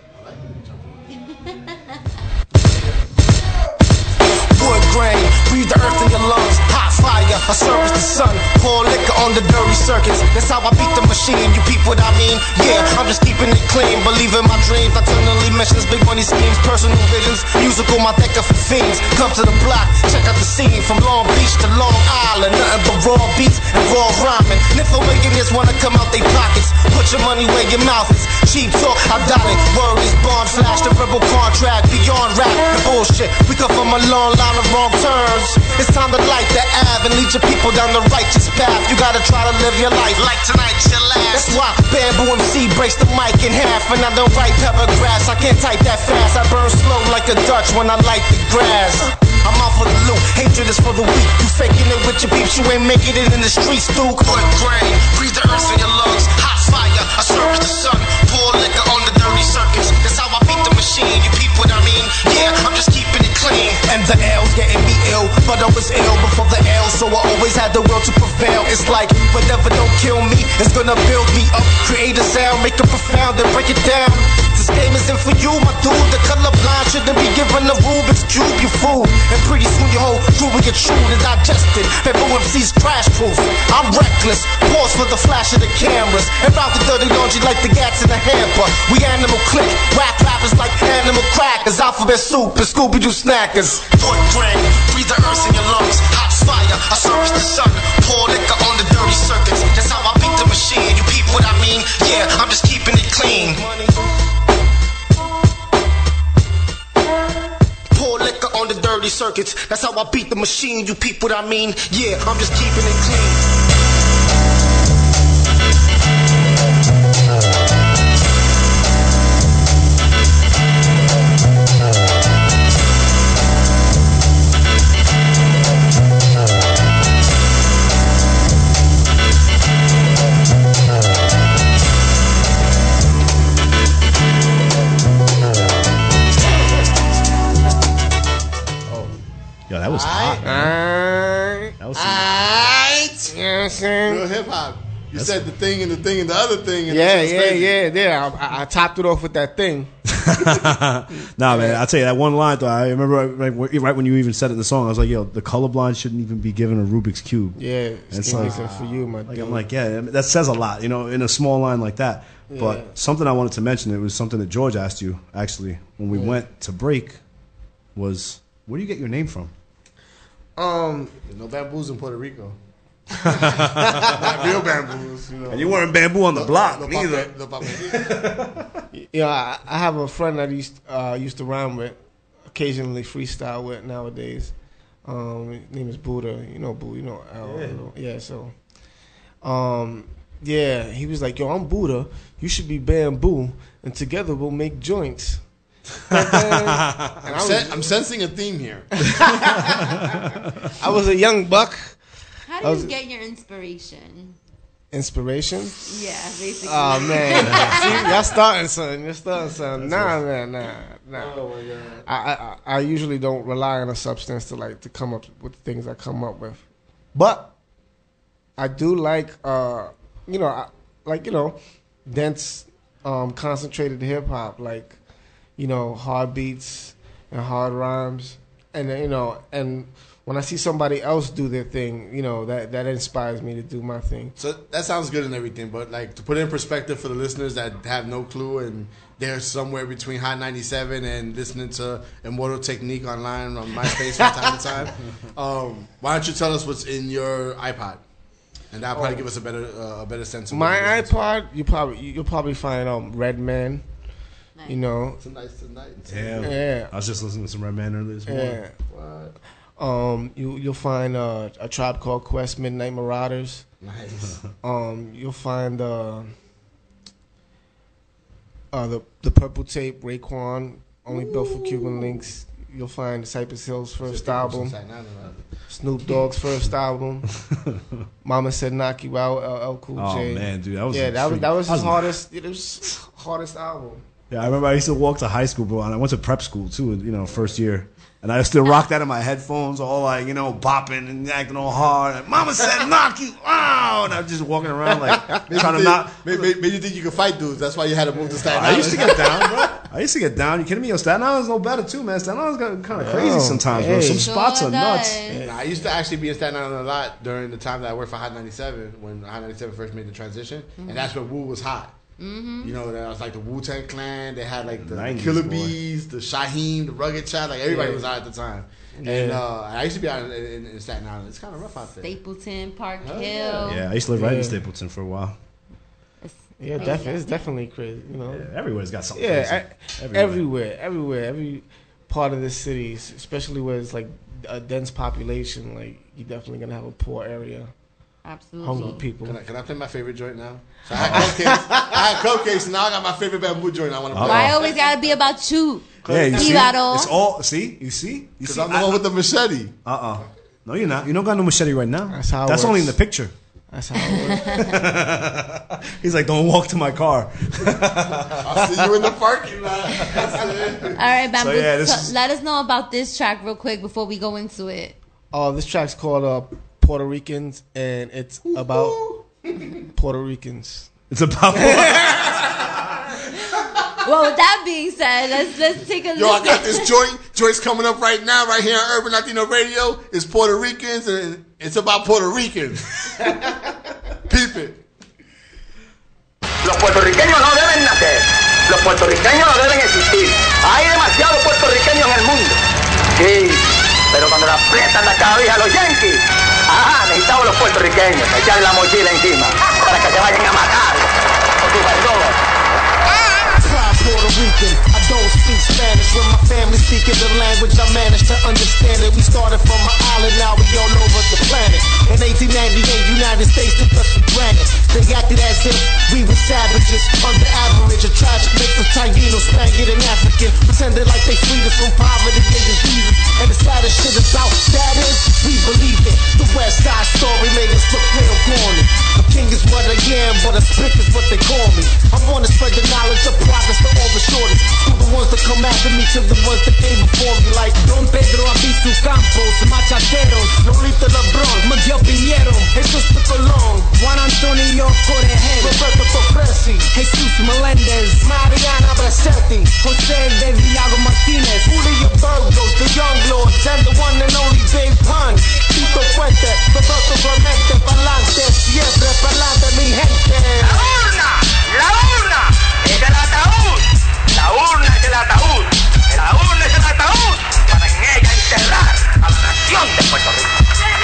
Wood grain, breathe the earth in your lungs. Hot fire, I service the sun. Pour liquor on the dirty circuits. That's how I beat the machine. You peep what I mean? Yeah, I'm just keeping it clean. Believe in my dreams. Nocturnally missions, big money schemes, personal visions. Musical, my decker for fiends. Come to the block, check out the scene. From Long Beach to Long Island, nothing but raw beats and raw rhyming. And if awakeners wanna come out they pockets, put your money where your mouth is. Cheap talk, I doubt it. Word is bond flash, the verbal contract. Beyond rap and bullshit. We come from a long line of wrong turns. It's time to light the Ave and lead your people down the righteous path. You gotta try to live your life like tonight's your last. That's why Bamboo MC breaks the mic in half. And I don't write pepper grass, I can't type that fast. I burn slow like a Dutch when I light the grass. I'm out for the loot, hatred is for the weak. You faking it with your peeps, you ain't making it in the streets, dude. Wood grain, breathe the earth in your lungs. Hot fire, I service the sun. Pour liquor on the dirty circuits. That's how I beat the machine, you peep what I mean? Yeah, I'm just keeping it clean. And the L's getting me ill, but I was ill before the L, so I always had the will to prevail. It's like, whatever don't kill me, it's gonna build me up. Create a sound, make it profound, then break it down. This game isn't for you, my dude. The colorblind shouldn't be given a Rubik's Cube, you fool. And pretty soon your whole crew will get chewed and digested. Bamboo MC's crash proof. I'm reckless, pause for the flash of the cameras. And route the dirty laundry like the gats in the hamper. We animal click, whack rappers like animal crackers. Alphabet soup and Scooby-Doo snackers. Wood grain, breathe the earth in your lungs. Hot fire, I service the sun. Pour liquor on the dirty circuits. That's how I beat the machine. You peep what I mean? Yeah, I'm just keeping it clean. Pour liquor on the dirty circuits. That's how I beat the machine. You peep what I mean? Yeah, I'm just keeping it clean. Yo, that was hot. That was real hip hop. You said the thing and the thing and the other thing. And yeah. I topped it off with that thing. Nah, man, I'll tell you that one line though. I remember right when you even said it in the song, I was like, "Yo, the colorblind shouldn't even be given a Rubik's Cube." Yeah, it's like for you, my dude. I'm like, yeah, that says a lot, you know, in a small line like that. Yeah. But something I wanted to mention, it was something that George asked you actually when we went to break. Was where do you get your name from? There's no bamboos in Puerto Rico. Not real bamboos, you know. And you weren't bamboo on the block neither. Yeah, I have a friend that I used to rhyme with, occasionally freestyle with nowadays. His name is Buddha. You know Buddha. You know Al. Yeah. So, yeah, he was like, "Yo, I'm Buddha. You should be Bamboo, and together we'll make joints." I'm sensing a theme here. I was a young buck. How do you get your inspiration? Inspiration? Yeah, basically. Oh man, see, y'all starting something. Nah. Oh my god. I usually don't rely on a substance to come up with the things I come up with, but I do like dense, concentrated hip hop, like, you know, hard beats and hard rhymes, and and when I see somebody else do their thing, you know, that inspires me to do my thing. So that sounds good and everything, but like to put it in perspective for the listeners that have no clue and they're somewhere between Hot 97 and listening to Immortal Technique online on MySpace from time to time, why don't you tell us what's in your iPod? And that'll probably give us a better sense of my iPod. You'll probably find Redman. Nice. You know, tonight. Damn. Yeah. I was just listening to some Redman earlier this morning. Yeah. What? You'll find a Tribe Called Quest, Midnight Marauders. Nice. You'll find the Purple Tape, Raekwon, Only Built for Cuban Links. You'll find Cypress Hill's first album, Snoop Dogg's first album. Mama Said Knock You Out, LL Cool J. Oh man, dude, that was that was his hardest. It was hardest album. Yeah, I remember I used to walk to high school, bro, and I went to prep school too, first year. And I still rock that in my headphones, all like, bopping and acting all hard. Like, Mama said, knock you out. And I'm just walking around like, trying to knock. Maybe you think you could fight dudes. That's why you had to move to Staten Island. I used to get down, bro. I used to get down. You kidding me? Yo, Staten Island's no better too, man. Staten Island's kind of crazy sometimes, bro. Some spots are nuts. Nah, I used to actually be in Staten Island a lot during the time that I worked for Hot 97, when Hot 97 first made the transition. And that's when Wu was hot. Mm-hmm. That was like the Wu-Tang Clan. They had like the 90s, Killer boy. Bees, the Shaheem, the Rugged Child. Like everybody was out at the time. And I used to be out in Staten Island. It's kind of rough out there. Stapleton, Park Hill. Yeah, I used to live right in Stapleton for a while. Yeah, definitely. It's definitely crazy. Everywhere's got something. Yeah, crazy. everywhere, every part of the city, especially where it's like a dense population. Like you're definitely gonna have a poor area. Absolutely. Hungry people. Can I play my favorite joint now? So I had Cupcakes. Now I got my favorite bamboo joint. I want to play. Why always gotta be about you? Yeah, you see? Ibaro. It's all. See, you see. Because I'm the one with the machete. No, you're not. You don't got no machete right now. That's how. That's only in the picture. That's how it works. He's like, don't walk to my car. I'll see you in the parking lot. All right, Bamboo. Let us know about this track real quick before we go into it. Oh, this track's called Puerto Ricans, and it's about Puerto Ricans. It's about. Well, with that being said, let's take a listen. I got this joint. Joint's coming up right now, right here on Urban Latino Radio. It's Puerto Ricans, and it's about Puerto Ricans. Peep it. Los puertorriqueños no deben nacer. Los puertorriqueños no deben existir. Hay demasiados puertorriqueños en el mundo. Sí, pero cuando le aprietan la cabeza a los yanquis, necesitamos los puertorriqueños echarle la mochila encima para que se vayan a matar por sus verdugos. Puerto Rican, I don't speak Spanish. When my family speaking the language, I managed to understand it. We started from an island, now we all over the planet. In 1898, United States took us for granted. They acted as if we were savages, under average, a tragic mix of Taino, Spaniard, and African. Pretended like they freed us from poverty and diseases. And the saddest shit about that is, we believe it. The West Side Story made us look real corny. The king is what I am, but a spick is what they call me. I wanna spread the knowledge of progress to all the shorties, to the ones that come after me, to the ones that came before me, like Don Pedro Abisu Campos, Machateros, Lolita Lebron, Miguel Piñero, Jesus de Colón, Juan Antonio Corejel, Roberto Topresi, Jesus Melendez, Mariana Bracetti, Jose de Diago Martinez, Julio Burgos, the Young Lords, and the one and only Big Pun, Tito Fuente, Roberto Clemente, Palante, siempre Palante, mi gente. La urna es el ataúd. La urna es el ataúd. La urna es el ataúd para en ella enterrar a la nación de Puerto Rico.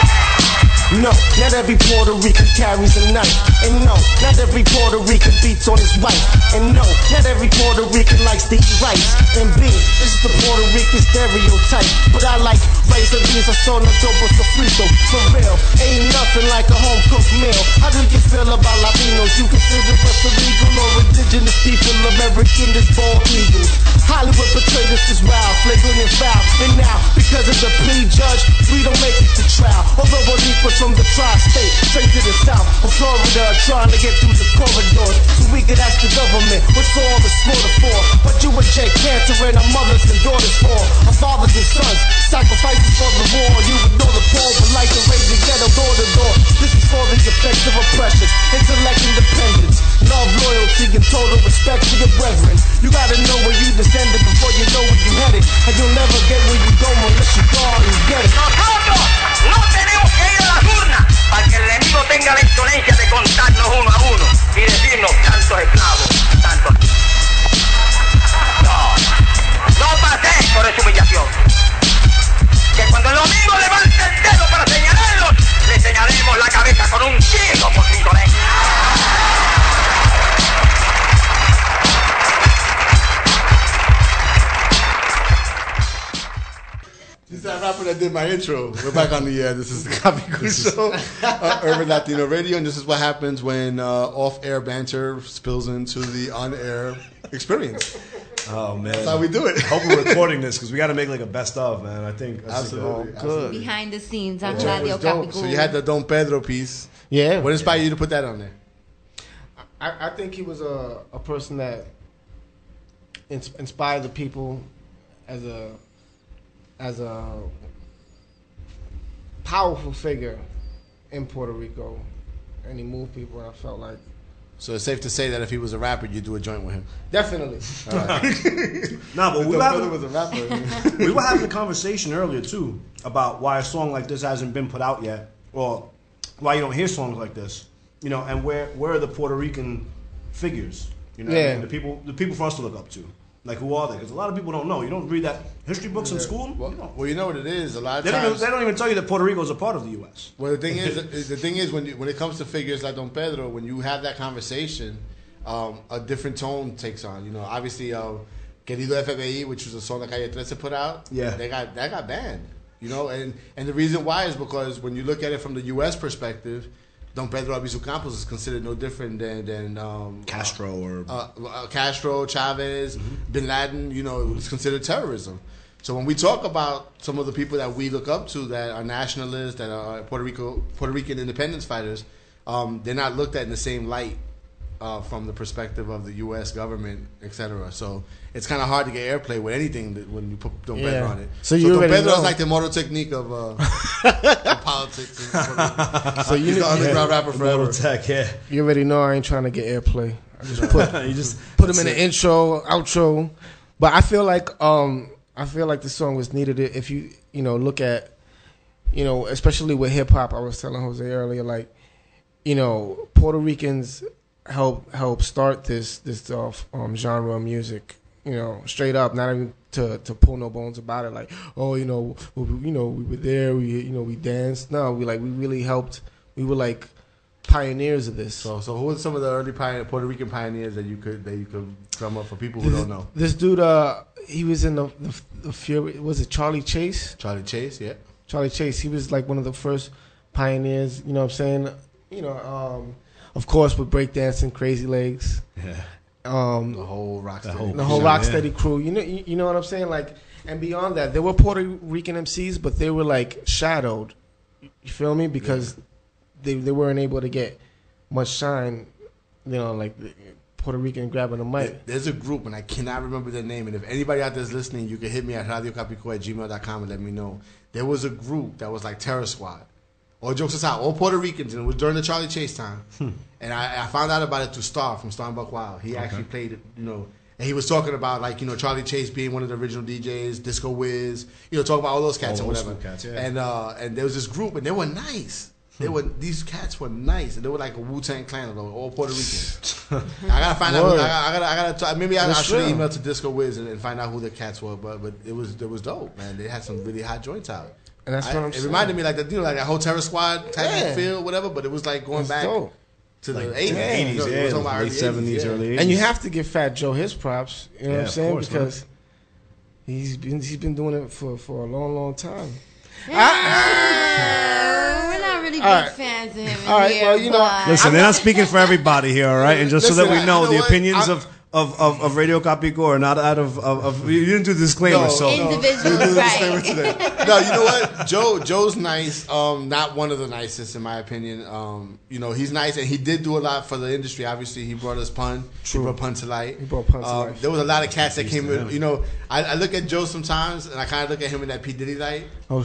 No, not every Puerto Rican carries a knife. And no, not every Puerto Rican beats on his wife. And no, not every Puerto Rican likes to eat rice. And B, this is the Puerto Rican stereotype. But I like rice and beans, I saw no dope sofrito. For real, ain't nothing like a home-cooked meal. How do you feel about Latinos? You consider us illegal or indigenous people, American is born eagles. Hollywood portrayed us as wild, flagrant and foul. And now, because of the plea judge, we don't make it to trial. Although Boricua's from the tri-state, straight to the south of Florida, trying to get through the corridors so we could ask the government what's all the slaughter for. What you and Jay Cantor and our mothers and daughters for, our fathers and sons, sacrifices for the war. You ignore the poor, but like the raise the ghetto door to door. This is for the effects of oppression, intellect independence, love, loyalty, and total respect for your brethren. You gotta know where you descended before you know where you headed, and you'll never get where you go unless you go and get it. Nosotros no tenemos que ir a las urnas para que el enemigo tenga la insolencia de contarnos uno a uno y decirnos tantos esclavos, tantos. No paséis por esa humillación. Que cuando el domingo levante el dedo para señalarlos, le señalemos la cabeza con un ciego por su insolencia. This is that rapper that did my intro. We're back on the air. This is the Copy Cool Show, Urban Latino Radio, and this is what happens when off-air banter spills into the on-air experience. Oh man, that's how we do it. I hope we're recording this because we got to make like a best of, man. I think absolutely Good. Behind the scenes on Yeah, Radio it was dope. Capicul. So you had the Don Pedro piece. Yeah. What inspired you to put that on there? I think he was a person that inspire the people as a powerful figure in Puerto Rico, and he moved people. I felt like. So it's safe to say that if he was a rapper, you'd do a joint with him. Definitely. Nah, but we was a rapper. we were having a conversation earlier too about why a song like this hasn't been put out yet, or why you don't hear songs like this. You know, and where are the Puerto Rican figures? You know, Yeah. I mean, the people for us to look up to. Like, who are they? Because a lot of people don't know. You don't read that history books in school. Well, you know what it is. A lot of They times don't even tell you that Puerto Rico is a part of the U.S. Well, the thing is when it comes to figures like Don Pedro, when you have that conversation, a different tone takes on. You know, obviously, Querido FBI, which was a song that Calle 13 put out, Yeah. that got banned. You know, and the reason why is because when you look at it from the U.S. perspective, Don Pedro Albizu Campos is considered no different than Castro or Castro, Chavez, Bin Laden. You know, it's considered terrorism. So when we talk about some of the people that we look up to that are nationalists, that are Puerto Rican independence fighters, they're not looked at in the same light from the perspective of the U.S. government, etc. So it's kind of hard to get airplay with anything when you put Don Pedro on it. So Don already Pedro know. is like the moral technique of politics. In Puerto Rico. So He's the underground rapper forever. Mortal Tech, yeah. You already know I ain't trying to get airplay. I just put him in the intro, outro. But I feel like the song was needed if you look at, especially with hip hop. I was telling Jose earlier, like, Puerto Ricans help start this genre of music. Straight up, not even to pull no bones about it. Like, we were there, we danced. No, we really helped. We were like pioneers of this. So who are some of the early Puerto Rican pioneers that you could drum up for people who don't know? This dude, he was in the Fury. Was it Charlie Chase? Charlie Chase, yeah. Charlie Chase. He was like one of the first pioneers. You know what I'm saying? Of course, with breakdancing, Crazy Legs. Yeah. The whole Rocksteady crew. You know what I'm saying? Like, and beyond that, there were Puerto Rican MCs, but they were like shadowed. You feel me? Because they weren't able to get much shine. Like Puerto Rican grabbing the mic. There's a group, and I cannot remember their name. And if anybody out there is listening, you can hit me at radiocapico@gmail.com and let me know. There was a group that was like Terror Squad. All jokes aside, all Puerto Ricans, and it was during the Charlie Chase time. And I found out about it through Star from Star and Buck Wild. He actually played it, and he was talking about like Charlie Chase being one of the original DJs, Disco Wiz, talking about all those cats and whatever. Cats, yeah. And there was this group, and they were nice. These cats were nice, and they were like a Wu-Tang Clan, all Puerto Rican. I gotta find out. I gotta maybe I should email to Disco Wiz and find out who the cats were. But it was dope, man. They had some really hot joints out. And that's what I'm saying. It reminded me like that whole Terror Squad type of feel, whatever. But it was like going back to the 80s, late 70s, early 80s. And you have to give Fat Joe his props. You know what I'm saying? Course, because he's been doing it for a long time. We're not really big fans of him. All right, well, Listen, they're not speaking for everybody here, all right? And just so that we know, the opinions of Radio Capico are not out of you didn't do the disclaimer, so individuals, right? No, you know what? Joe's nice. Not one of the nicest in my opinion. He's nice, and he did do a lot for the industry. Obviously, he brought us Pun. True. He brought Pun to light. He brought Pun to life. There was a lot of cats that came in. I look at Joe sometimes, and I kind of look at him in that P Diddy light. Oh,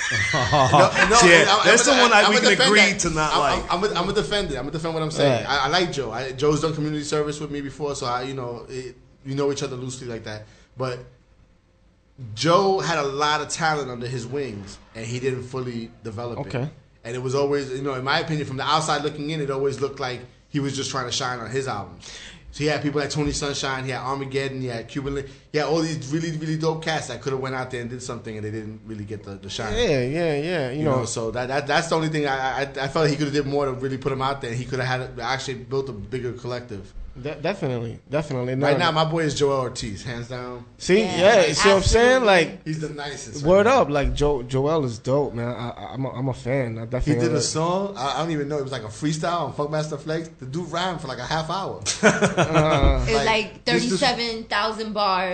that's the one we can agree to not like. I'm a defender. I'm gonna defend what I'm saying. Yeah. I like Joe. Joe's done community service with me before, so we know each other loosely like that. But Joe had a lot of talent under his wings, and he didn't fully develop it. Okay. And it was always, in my opinion, from the outside looking in, it always looked like he was just trying to shine on his albums. So he had people like Tony Sunshine, he had Armageddon, he had Cuban Link, he had all these really, really dope cats that could have went out there and did something, and they didn't really get the shine. Yeah. You know, so that's the only thing I felt like he could have did more to really put him out there. And he could have actually built a bigger collective. Definitely. No. Right now, my boy is Joel Ortiz, hands down. See, you see what I'm saying? Like, he's the nicest. Word up, like Joel is dope, man. I'm a fan. I definitely. He did a song. I don't even know. It was like a freestyle on Funkmaster Flex. The dude rhymed for like a half hour. It was like 37,000 bars.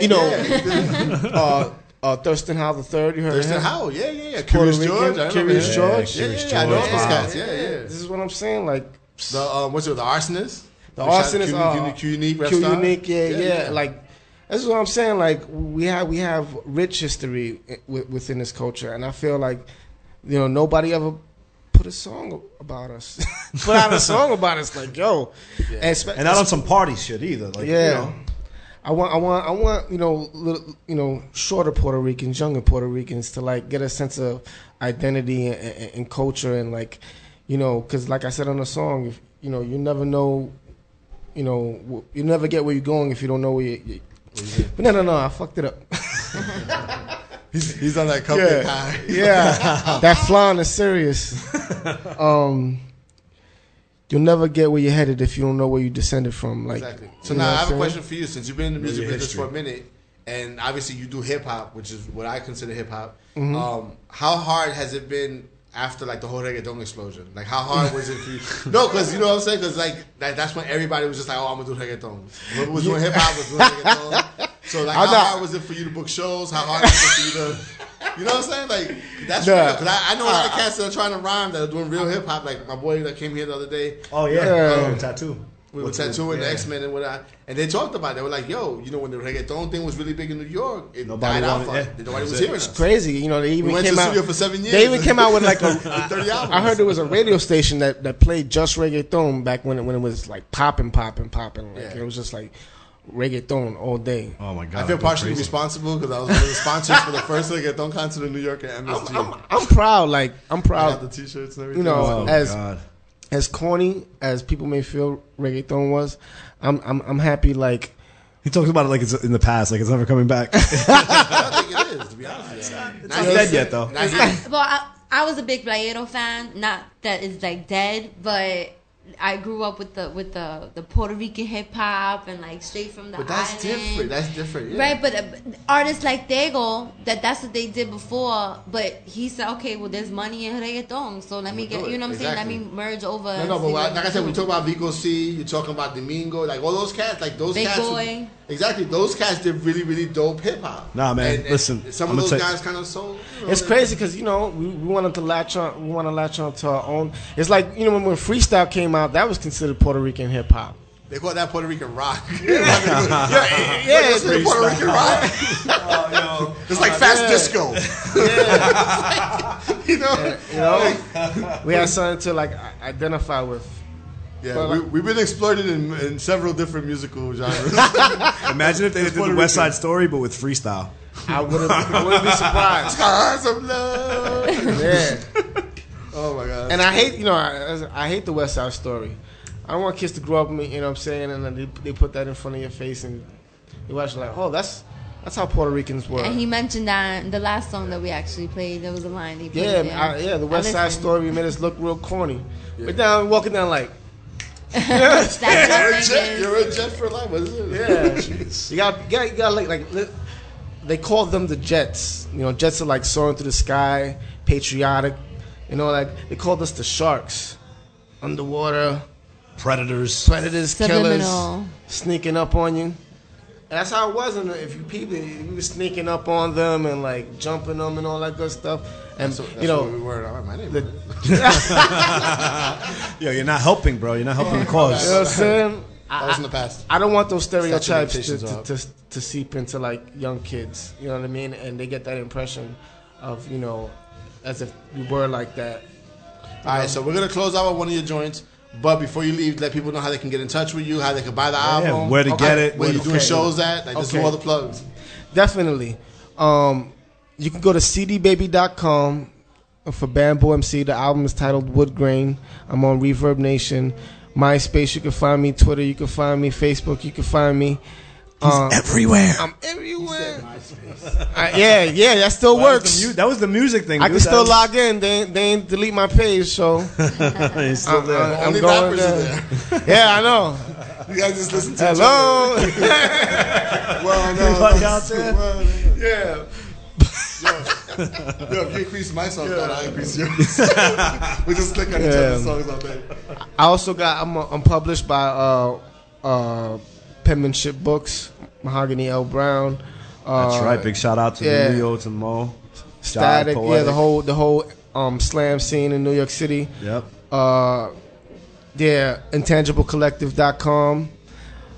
Thurston Howell III. You heard Thurston him? Howell, yeah. Curious George. Curious George. Yeah, I know those guys. Yeah. This is what I'm saying. Like the what's it? The Arsonist. The Arsonist. Q Unique. Q Unique. Yeah. Like That's what I'm saying. Like we have rich history within this culture, and I feel like nobody ever put a song about us, put out a song about us. Like and not on some party shit either. Like, I want shorter Puerto Ricans, younger Puerto Ricans to like get a sense of identity and culture, and like because like I said on the song, if, you never know, you never get where you're going if you don't know where you. But no, I fucked it up. He's on that cupcake high. Yeah, that flan is serious. You'll never get where you're headed if you don't know where you descended from. Like, exactly. So now I have a question for you. Since you've been in the music business for a minute, and obviously you do hip hop, which is what I consider hip hop. Mm-hmm. How hard has it been after like the whole reggaeton explosion? Like, how hard was it for you? No, because you know what I'm saying. Because like that's when everybody was just like, "Oh, I'm gonna do reggaeton." Whoever was doing hip hop was doing reggaeton. So like, how hard was it for you to book shows? How hard was it for you to? You know what I'm saying? Like, that's real. Because I know a lot of cats that are trying to rhyme that are doing real hip hop. Like my boy that came here the other day. Oh yeah, Tattoo. We were tattooing the X-Men and whatnot. And they talked about it. They were like, yo, when the reggaeton thing was really big in New York, it died out. Nobody was hearing us. It's crazy. They even went came to the out. studio for 7 years. They even came out with like 30 albums. I heard there was a radio station that played just reggaeton back when it was like popping. Like it was just like reggaeton all day. Oh my god! I feel partially responsible because I was one of the sponsors for the first reggaeton concert in New York at MSG. I'm proud. Like I'm proud. I got the t-shirts and everything. As corny as people may feel reggaeton was, I'm happy. Like he talks about it like it's in the past, like it's never coming back. I don't think it is, to be honest. It's not dead yet, though. Well, I was a big Playero fan. Not that it's like dead, but I grew up with the Puerto Rican hip hop and like straight from the But that's island. different. Yeah. Right, but artists like Tego, that's what they did before. But he said, okay, well, there's money in reggaeton, so let me get, you know what I'm saying? Let me merge over. No, but like I said, we talk about Vico C, you're talking about Domingo, like all those cats, like those Big cats. Boy. Exactly, those cats did really, really dope hip hop. Nah, man, and listen. Some of those guys kind of sold. It's crazy because we wanted to latch on. We want to latch on to our own. It's like when freestyle came out, that was considered Puerto Rican hip hop. They call that Puerto Rican rock. It's Puerto Rican rock. It's like fast disco. We had something to like identify with. Yeah, but we've been exploited in several different musical genres. Imagine if they did the West Side Story, but with freestyle. I wouldn't be surprised. Scars of love. Yeah. Oh my god. And I hate, I hate the West Side Story. I don't want kids to grow up with me, you know what I'm saying, and then they put that in front of your face and you watch like, oh, that's how Puerto Ricans were. And he mentioned that in the last song that we actually played, there was a line he put in there. The West Side Story made us look real corny. Yeah. But now we're walking down like, you're a jet for life. What is it? Yeah, you got like they call them the Jets. Jets are like soaring through the sky, patriotic. Like they called us the Sharks, underwater predators, Subliminal. Killers, sneaking up on you. And that's how it was. And if you people, we were sneaking up on them and like jumping them and all that good stuff. And that's what we were. All right, my name. Yo, you're not helping, bro. You're not helping the cause. You know what I'm saying? That was in the past. I don't want those stereotypes to seep into like young kids. You know what I mean? And they get that impression of as if we were like that. All right, so we're gonna close out with one of your joints. But before you leave, let people know how they can get in touch with you, how they can buy the album, where to get it, where you're doing shows at. Like, just do all the plugs. Definitely. You can go to cdbaby.com for Bamboo MC. The album is titled Wood Grain. I'm on Reverb Nation. MySpace, you can find me. Twitter, you can find me. Facebook, you can find me. He's everywhere. I'm everywhere. Yeah, that still works. That was the music thing. I can still log in. They ain't delete my page, so he's still there. I'm Only going rappers there. Yeah, I know. You guys just listen to Hello. Everybody out there. Yeah. Yo, if you increase my songs, I increase yours. We just click on each other's songs all day. I also I'm published by Penmanship Books, Mahogany L. Brown. That's right. Big shout out to Leo, to Mo, Static. The whole slam scene in New York City. Yep. Intangiblecollective.com.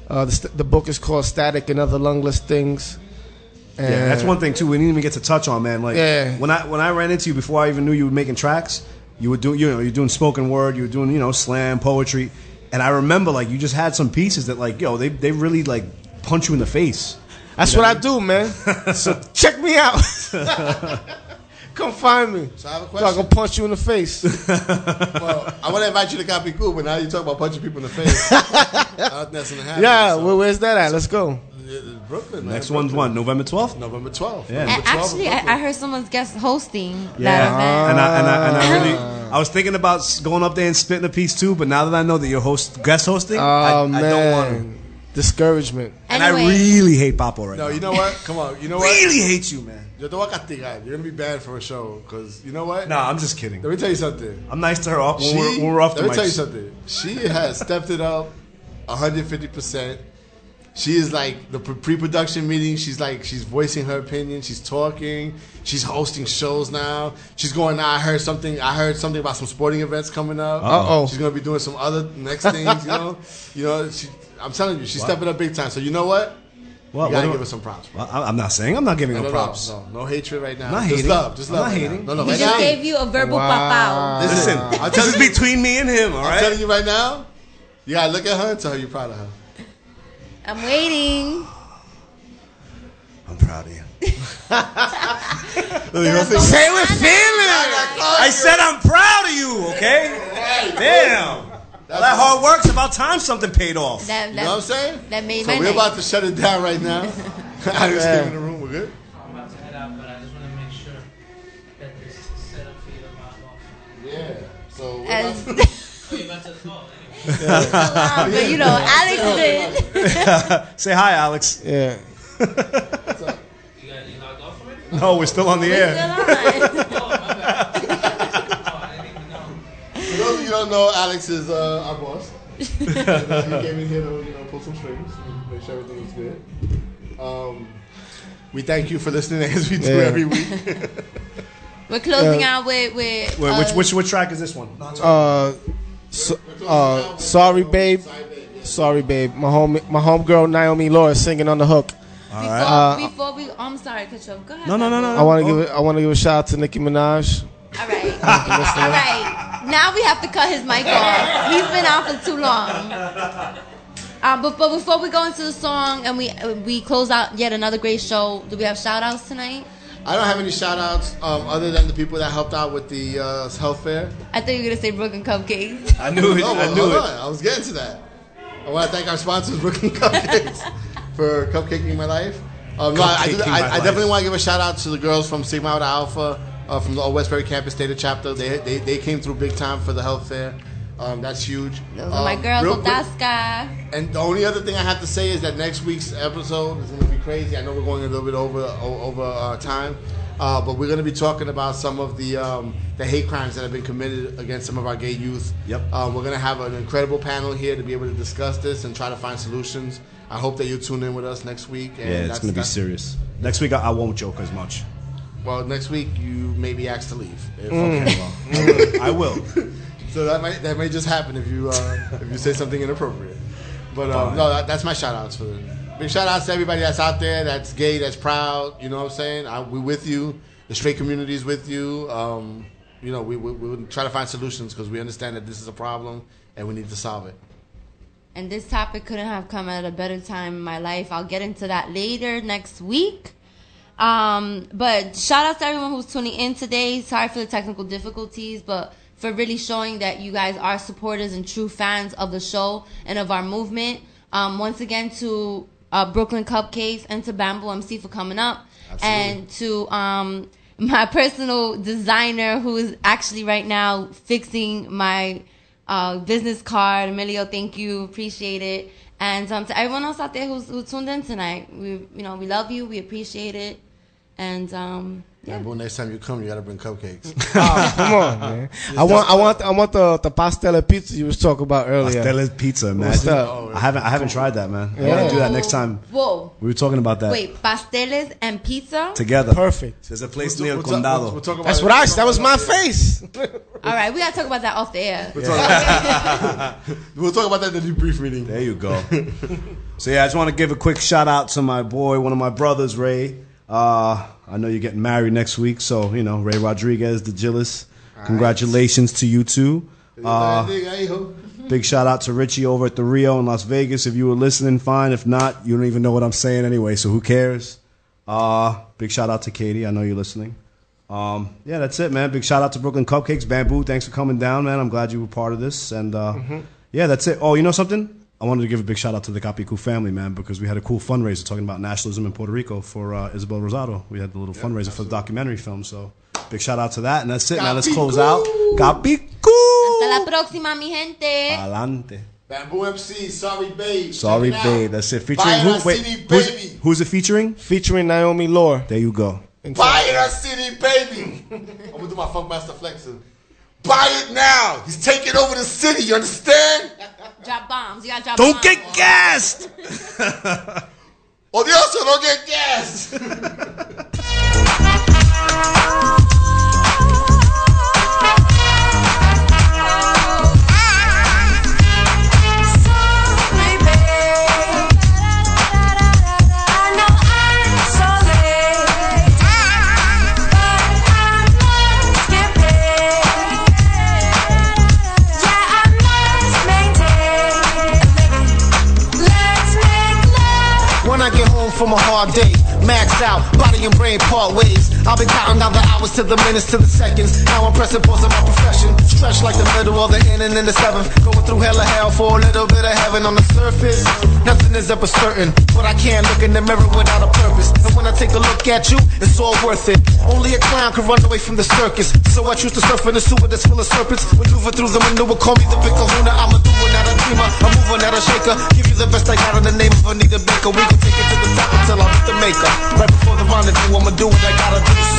The book is called Static and Other Lungless Things. And yeah, that's one thing too. We didn't even get to touch on, man. Like Yeah. when I ran into you before I even knew you were making tracks, you were doing you're doing spoken word, you were doing slam poetry, and I remember like you just had some pieces that like they really like punch you in the face. That's what I do, man. So check me out. Come find me. So I have a So I question. can punch you in the face. Well, I want to invite you to Copy Cool, but now you talk about punching people in the face. I don't think that's gonna happen. Yeah, where's that at? Let's go. Brooklyn. Next one's when? November 12th? November 12th. Yeah. And actually, I heard someone's guest hosting that Yeah, event. and I really I was thinking about going up there and spitting a piece too, but now that I know that you're guest hosting, I man. don't want to. Discouragement. And I really hate Papo right now. No, you know what? Come on. You know what? Really hate you, man. Yo te voy a castigar. You're gonna be banned from a show because you know what? Nah, I'm just kidding. Let me tell you something. I'm nice to her when we're off the Let me tell you mics. something. She has stepped it up 150%. She is like the pre-production meeting. She's voicing her opinion. She's talking. She's hosting shows now. She's going. I heard something about some sporting events coming up. Uh-oh. She's gonna be doing some other next things. I'm telling you, she's stepping up big time. So you know what? What, you gotta what give do her some props. Well, I'm not saying I'm not giving her props. No hatred right now. I'm not Just hating. love. Just I'm love. not right hating. now. No, He right just now. gave you a verbal papao. Listen, this is between me and him. All I'm right. telling you right now. You gotta look at her and tell her you're proud of her. I'm waiting. I'm proud of you. Say with feeling. I said I'm proud of you. Okay. Damn. All that hard work. It's about time something paid off. That, You know what I'm saying? That made So my we're night. about to shut it down right now. Alex came in the room. We're good. I'm about to head out, but I just want to make sure that this is set up for you to log off. Yeah. So we're As- Oh, you're about to call. But you know, Alex did. Say hi, Alex. Yeah. You logged off already? No, we're still on the air. For those of you who don't know, Alex is our boss. He came in here to pull some strings and make sure everything was good. We thank you for listening as we do every week. We're closing out with Which track is this one? Sorry, babe. Sorry, babe. My homegirl Naomi Laura singing on the hook. All right. Before we, I'm sorry, Kacho. Go ahead. No. I want to give a shout out to Nicki Minaj. All right. All right. Now we have to cut his mic off. He's been out for too long. But before we go into the song and we close out yet another great show, do we have shout outs tonight? I don't have any shout outs other than the people that helped out with the health fair. I thought you were going to say Brooklyn Cupcakes. I knew it. I was getting to that. I want to thank our sponsors, Brooklyn Cupcakes, for cupcaking my life. I definitely want to give a shout out to the girls from Sigma Alpha Alpha from the Westbury Campus Data Chapter. They came through big time for the health fair. That's huge. Those are my girls, real quick- Otaska. And the only other thing I have to say is that next week's episode is going to be crazy. I know we're going a little bit over time, but we're going to be talking about some of the hate crimes that have been committed against some of our gay youth. Yep. We're going to have an incredible panel here to be able to discuss this and try to find solutions. I hope that you tune in with us next week. And Yeah, it's going to be serious. Next week I won't joke as much. Well, next week you may be asked to leave. Okay, well, I will. So that may just happen if you say something inappropriate. But no, that's my shout outs for it. Big shout outs to everybody that's out there, that's gay, that's proud. You know what I'm saying? We're with you. The straight community is with you. We try to find solutions because we understand that this is a problem and we need to solve it. And this topic couldn't have come at a better time in my life. I'll get into that later next week. But shout out to everyone who's tuning in today. Sorry for the technical difficulties, but for really showing that you guys are supporters and true fans of the show and of our movement. Once again to Brooklyn Cupcakes and to Bamboo MC for coming up. Absolutely. And to my personal designer who is actually right now fixing my business card. Emilio, thank you. Appreciate it. And to everyone else out there who tuned in tonight. We love you. We appreciate it. And Yeah, but next time you come, you gotta bring cupcakes. Oh, come on, man. I want the pastella pizza you was talking about earlier. Pastella pizza, man. I haven't tried that, man. I want to do that next time. Whoa. We were talking about that. Wait, pasteles and pizza? Together. Perfect. There's a place near El Condado. That's what that was my face. All right, we gotta talk about that off the air. We'll talk about that in the debrief meeting. There you go. So yeah, I just want to give a quick shout out to my boy, one of my brothers, Ray. I know you're getting married next week, so you know Ray Rodriguez, the Gillis. Congratulations to you too. Big shout out to Richie over at the Rio in Las Vegas. If you were listening, fine. If not, you don't even know what I'm saying anyway, so who cares? Big shout out to Katie. I know you're listening. Yeah, that's it, man. Big shout out to Brooklyn Cupcakes. Bamboo, thanks for coming down, man. I'm glad you were part of this. And yeah, that's it. Oh, you know something? I wanted to give a big shout out to the Capicu family, man, because we had a cool fundraiser talking about nationalism in Puerto Rico for Isabel Rosado. We had the little fundraiser for the documentary film, so big shout out to that. And that's it, man. Let's close out. Capicu! Hasta la próxima, mi gente. Adelante. Bamboo MC, Sorry Babe. Sorry Babe, that's it. Featuring who's it featuring? Featuring Naomi Lore. There you go. Buy it at City, baby. I'm gonna do my Funkmaster Flexer. Buy it now. He's taking over the city. You understand? Drop bombs. You gotta drop Don't bombs. get gassed. Odioso, don't get gassed. When I get home from a hard day, maxed out, body and brain part ways. I'll be counting down the hours to the minutes to the seconds. Now I'm pressing pause on my profession. Stretched like the middle of the end and then the seventh. Going through hell of hell for a little bit of heaven on the surface. Nothing is ever certain, but I can't look in the mirror without a purpose. And when I take a look at you, it's all worth it. Only a clown can run away from the circus. So I choose to surf in the sewer that's full of serpents. Maneuver through the manure, call me the big kahuna. I'm a doer, not a dreamer. I'm moving, not a shaker. Give you the best I got in the name of Anita Baker. We can take it to the top until I meet the maker. Right before the rendezvous, I'ma do what I gotta do. So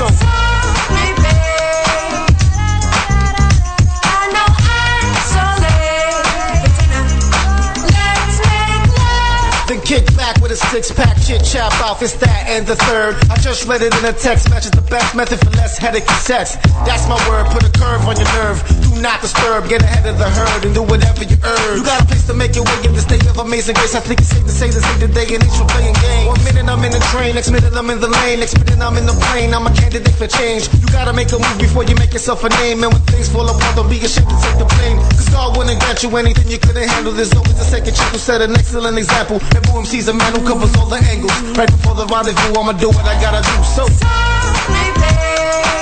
then kick back with a six-pack, chit-chat off, it's that and the third. I just read it in a text, matches the best method for less headache and sex. That's my word, put a curve on your nerve. Do not disturb, get ahead of the herd and do whatever you urge. You got a place to make your way in the state of amazing grace. I think it's safe to say this ain't the day and age for playing games. 1 minute I'm in the train, next minute I'm in the lane, next minute I'm in the plane. I'm a candidate for change. You gotta make a move before you make yourself a name. And when things fall apart, don't be ashamed to take the blame. Cause God wouldn't grant you anything you couldn't handle. There's always a second chance to set an excellent example. And Boom MC's a man who covers all the angles. Right before the rendezvous, I'ma do what I gotta do. So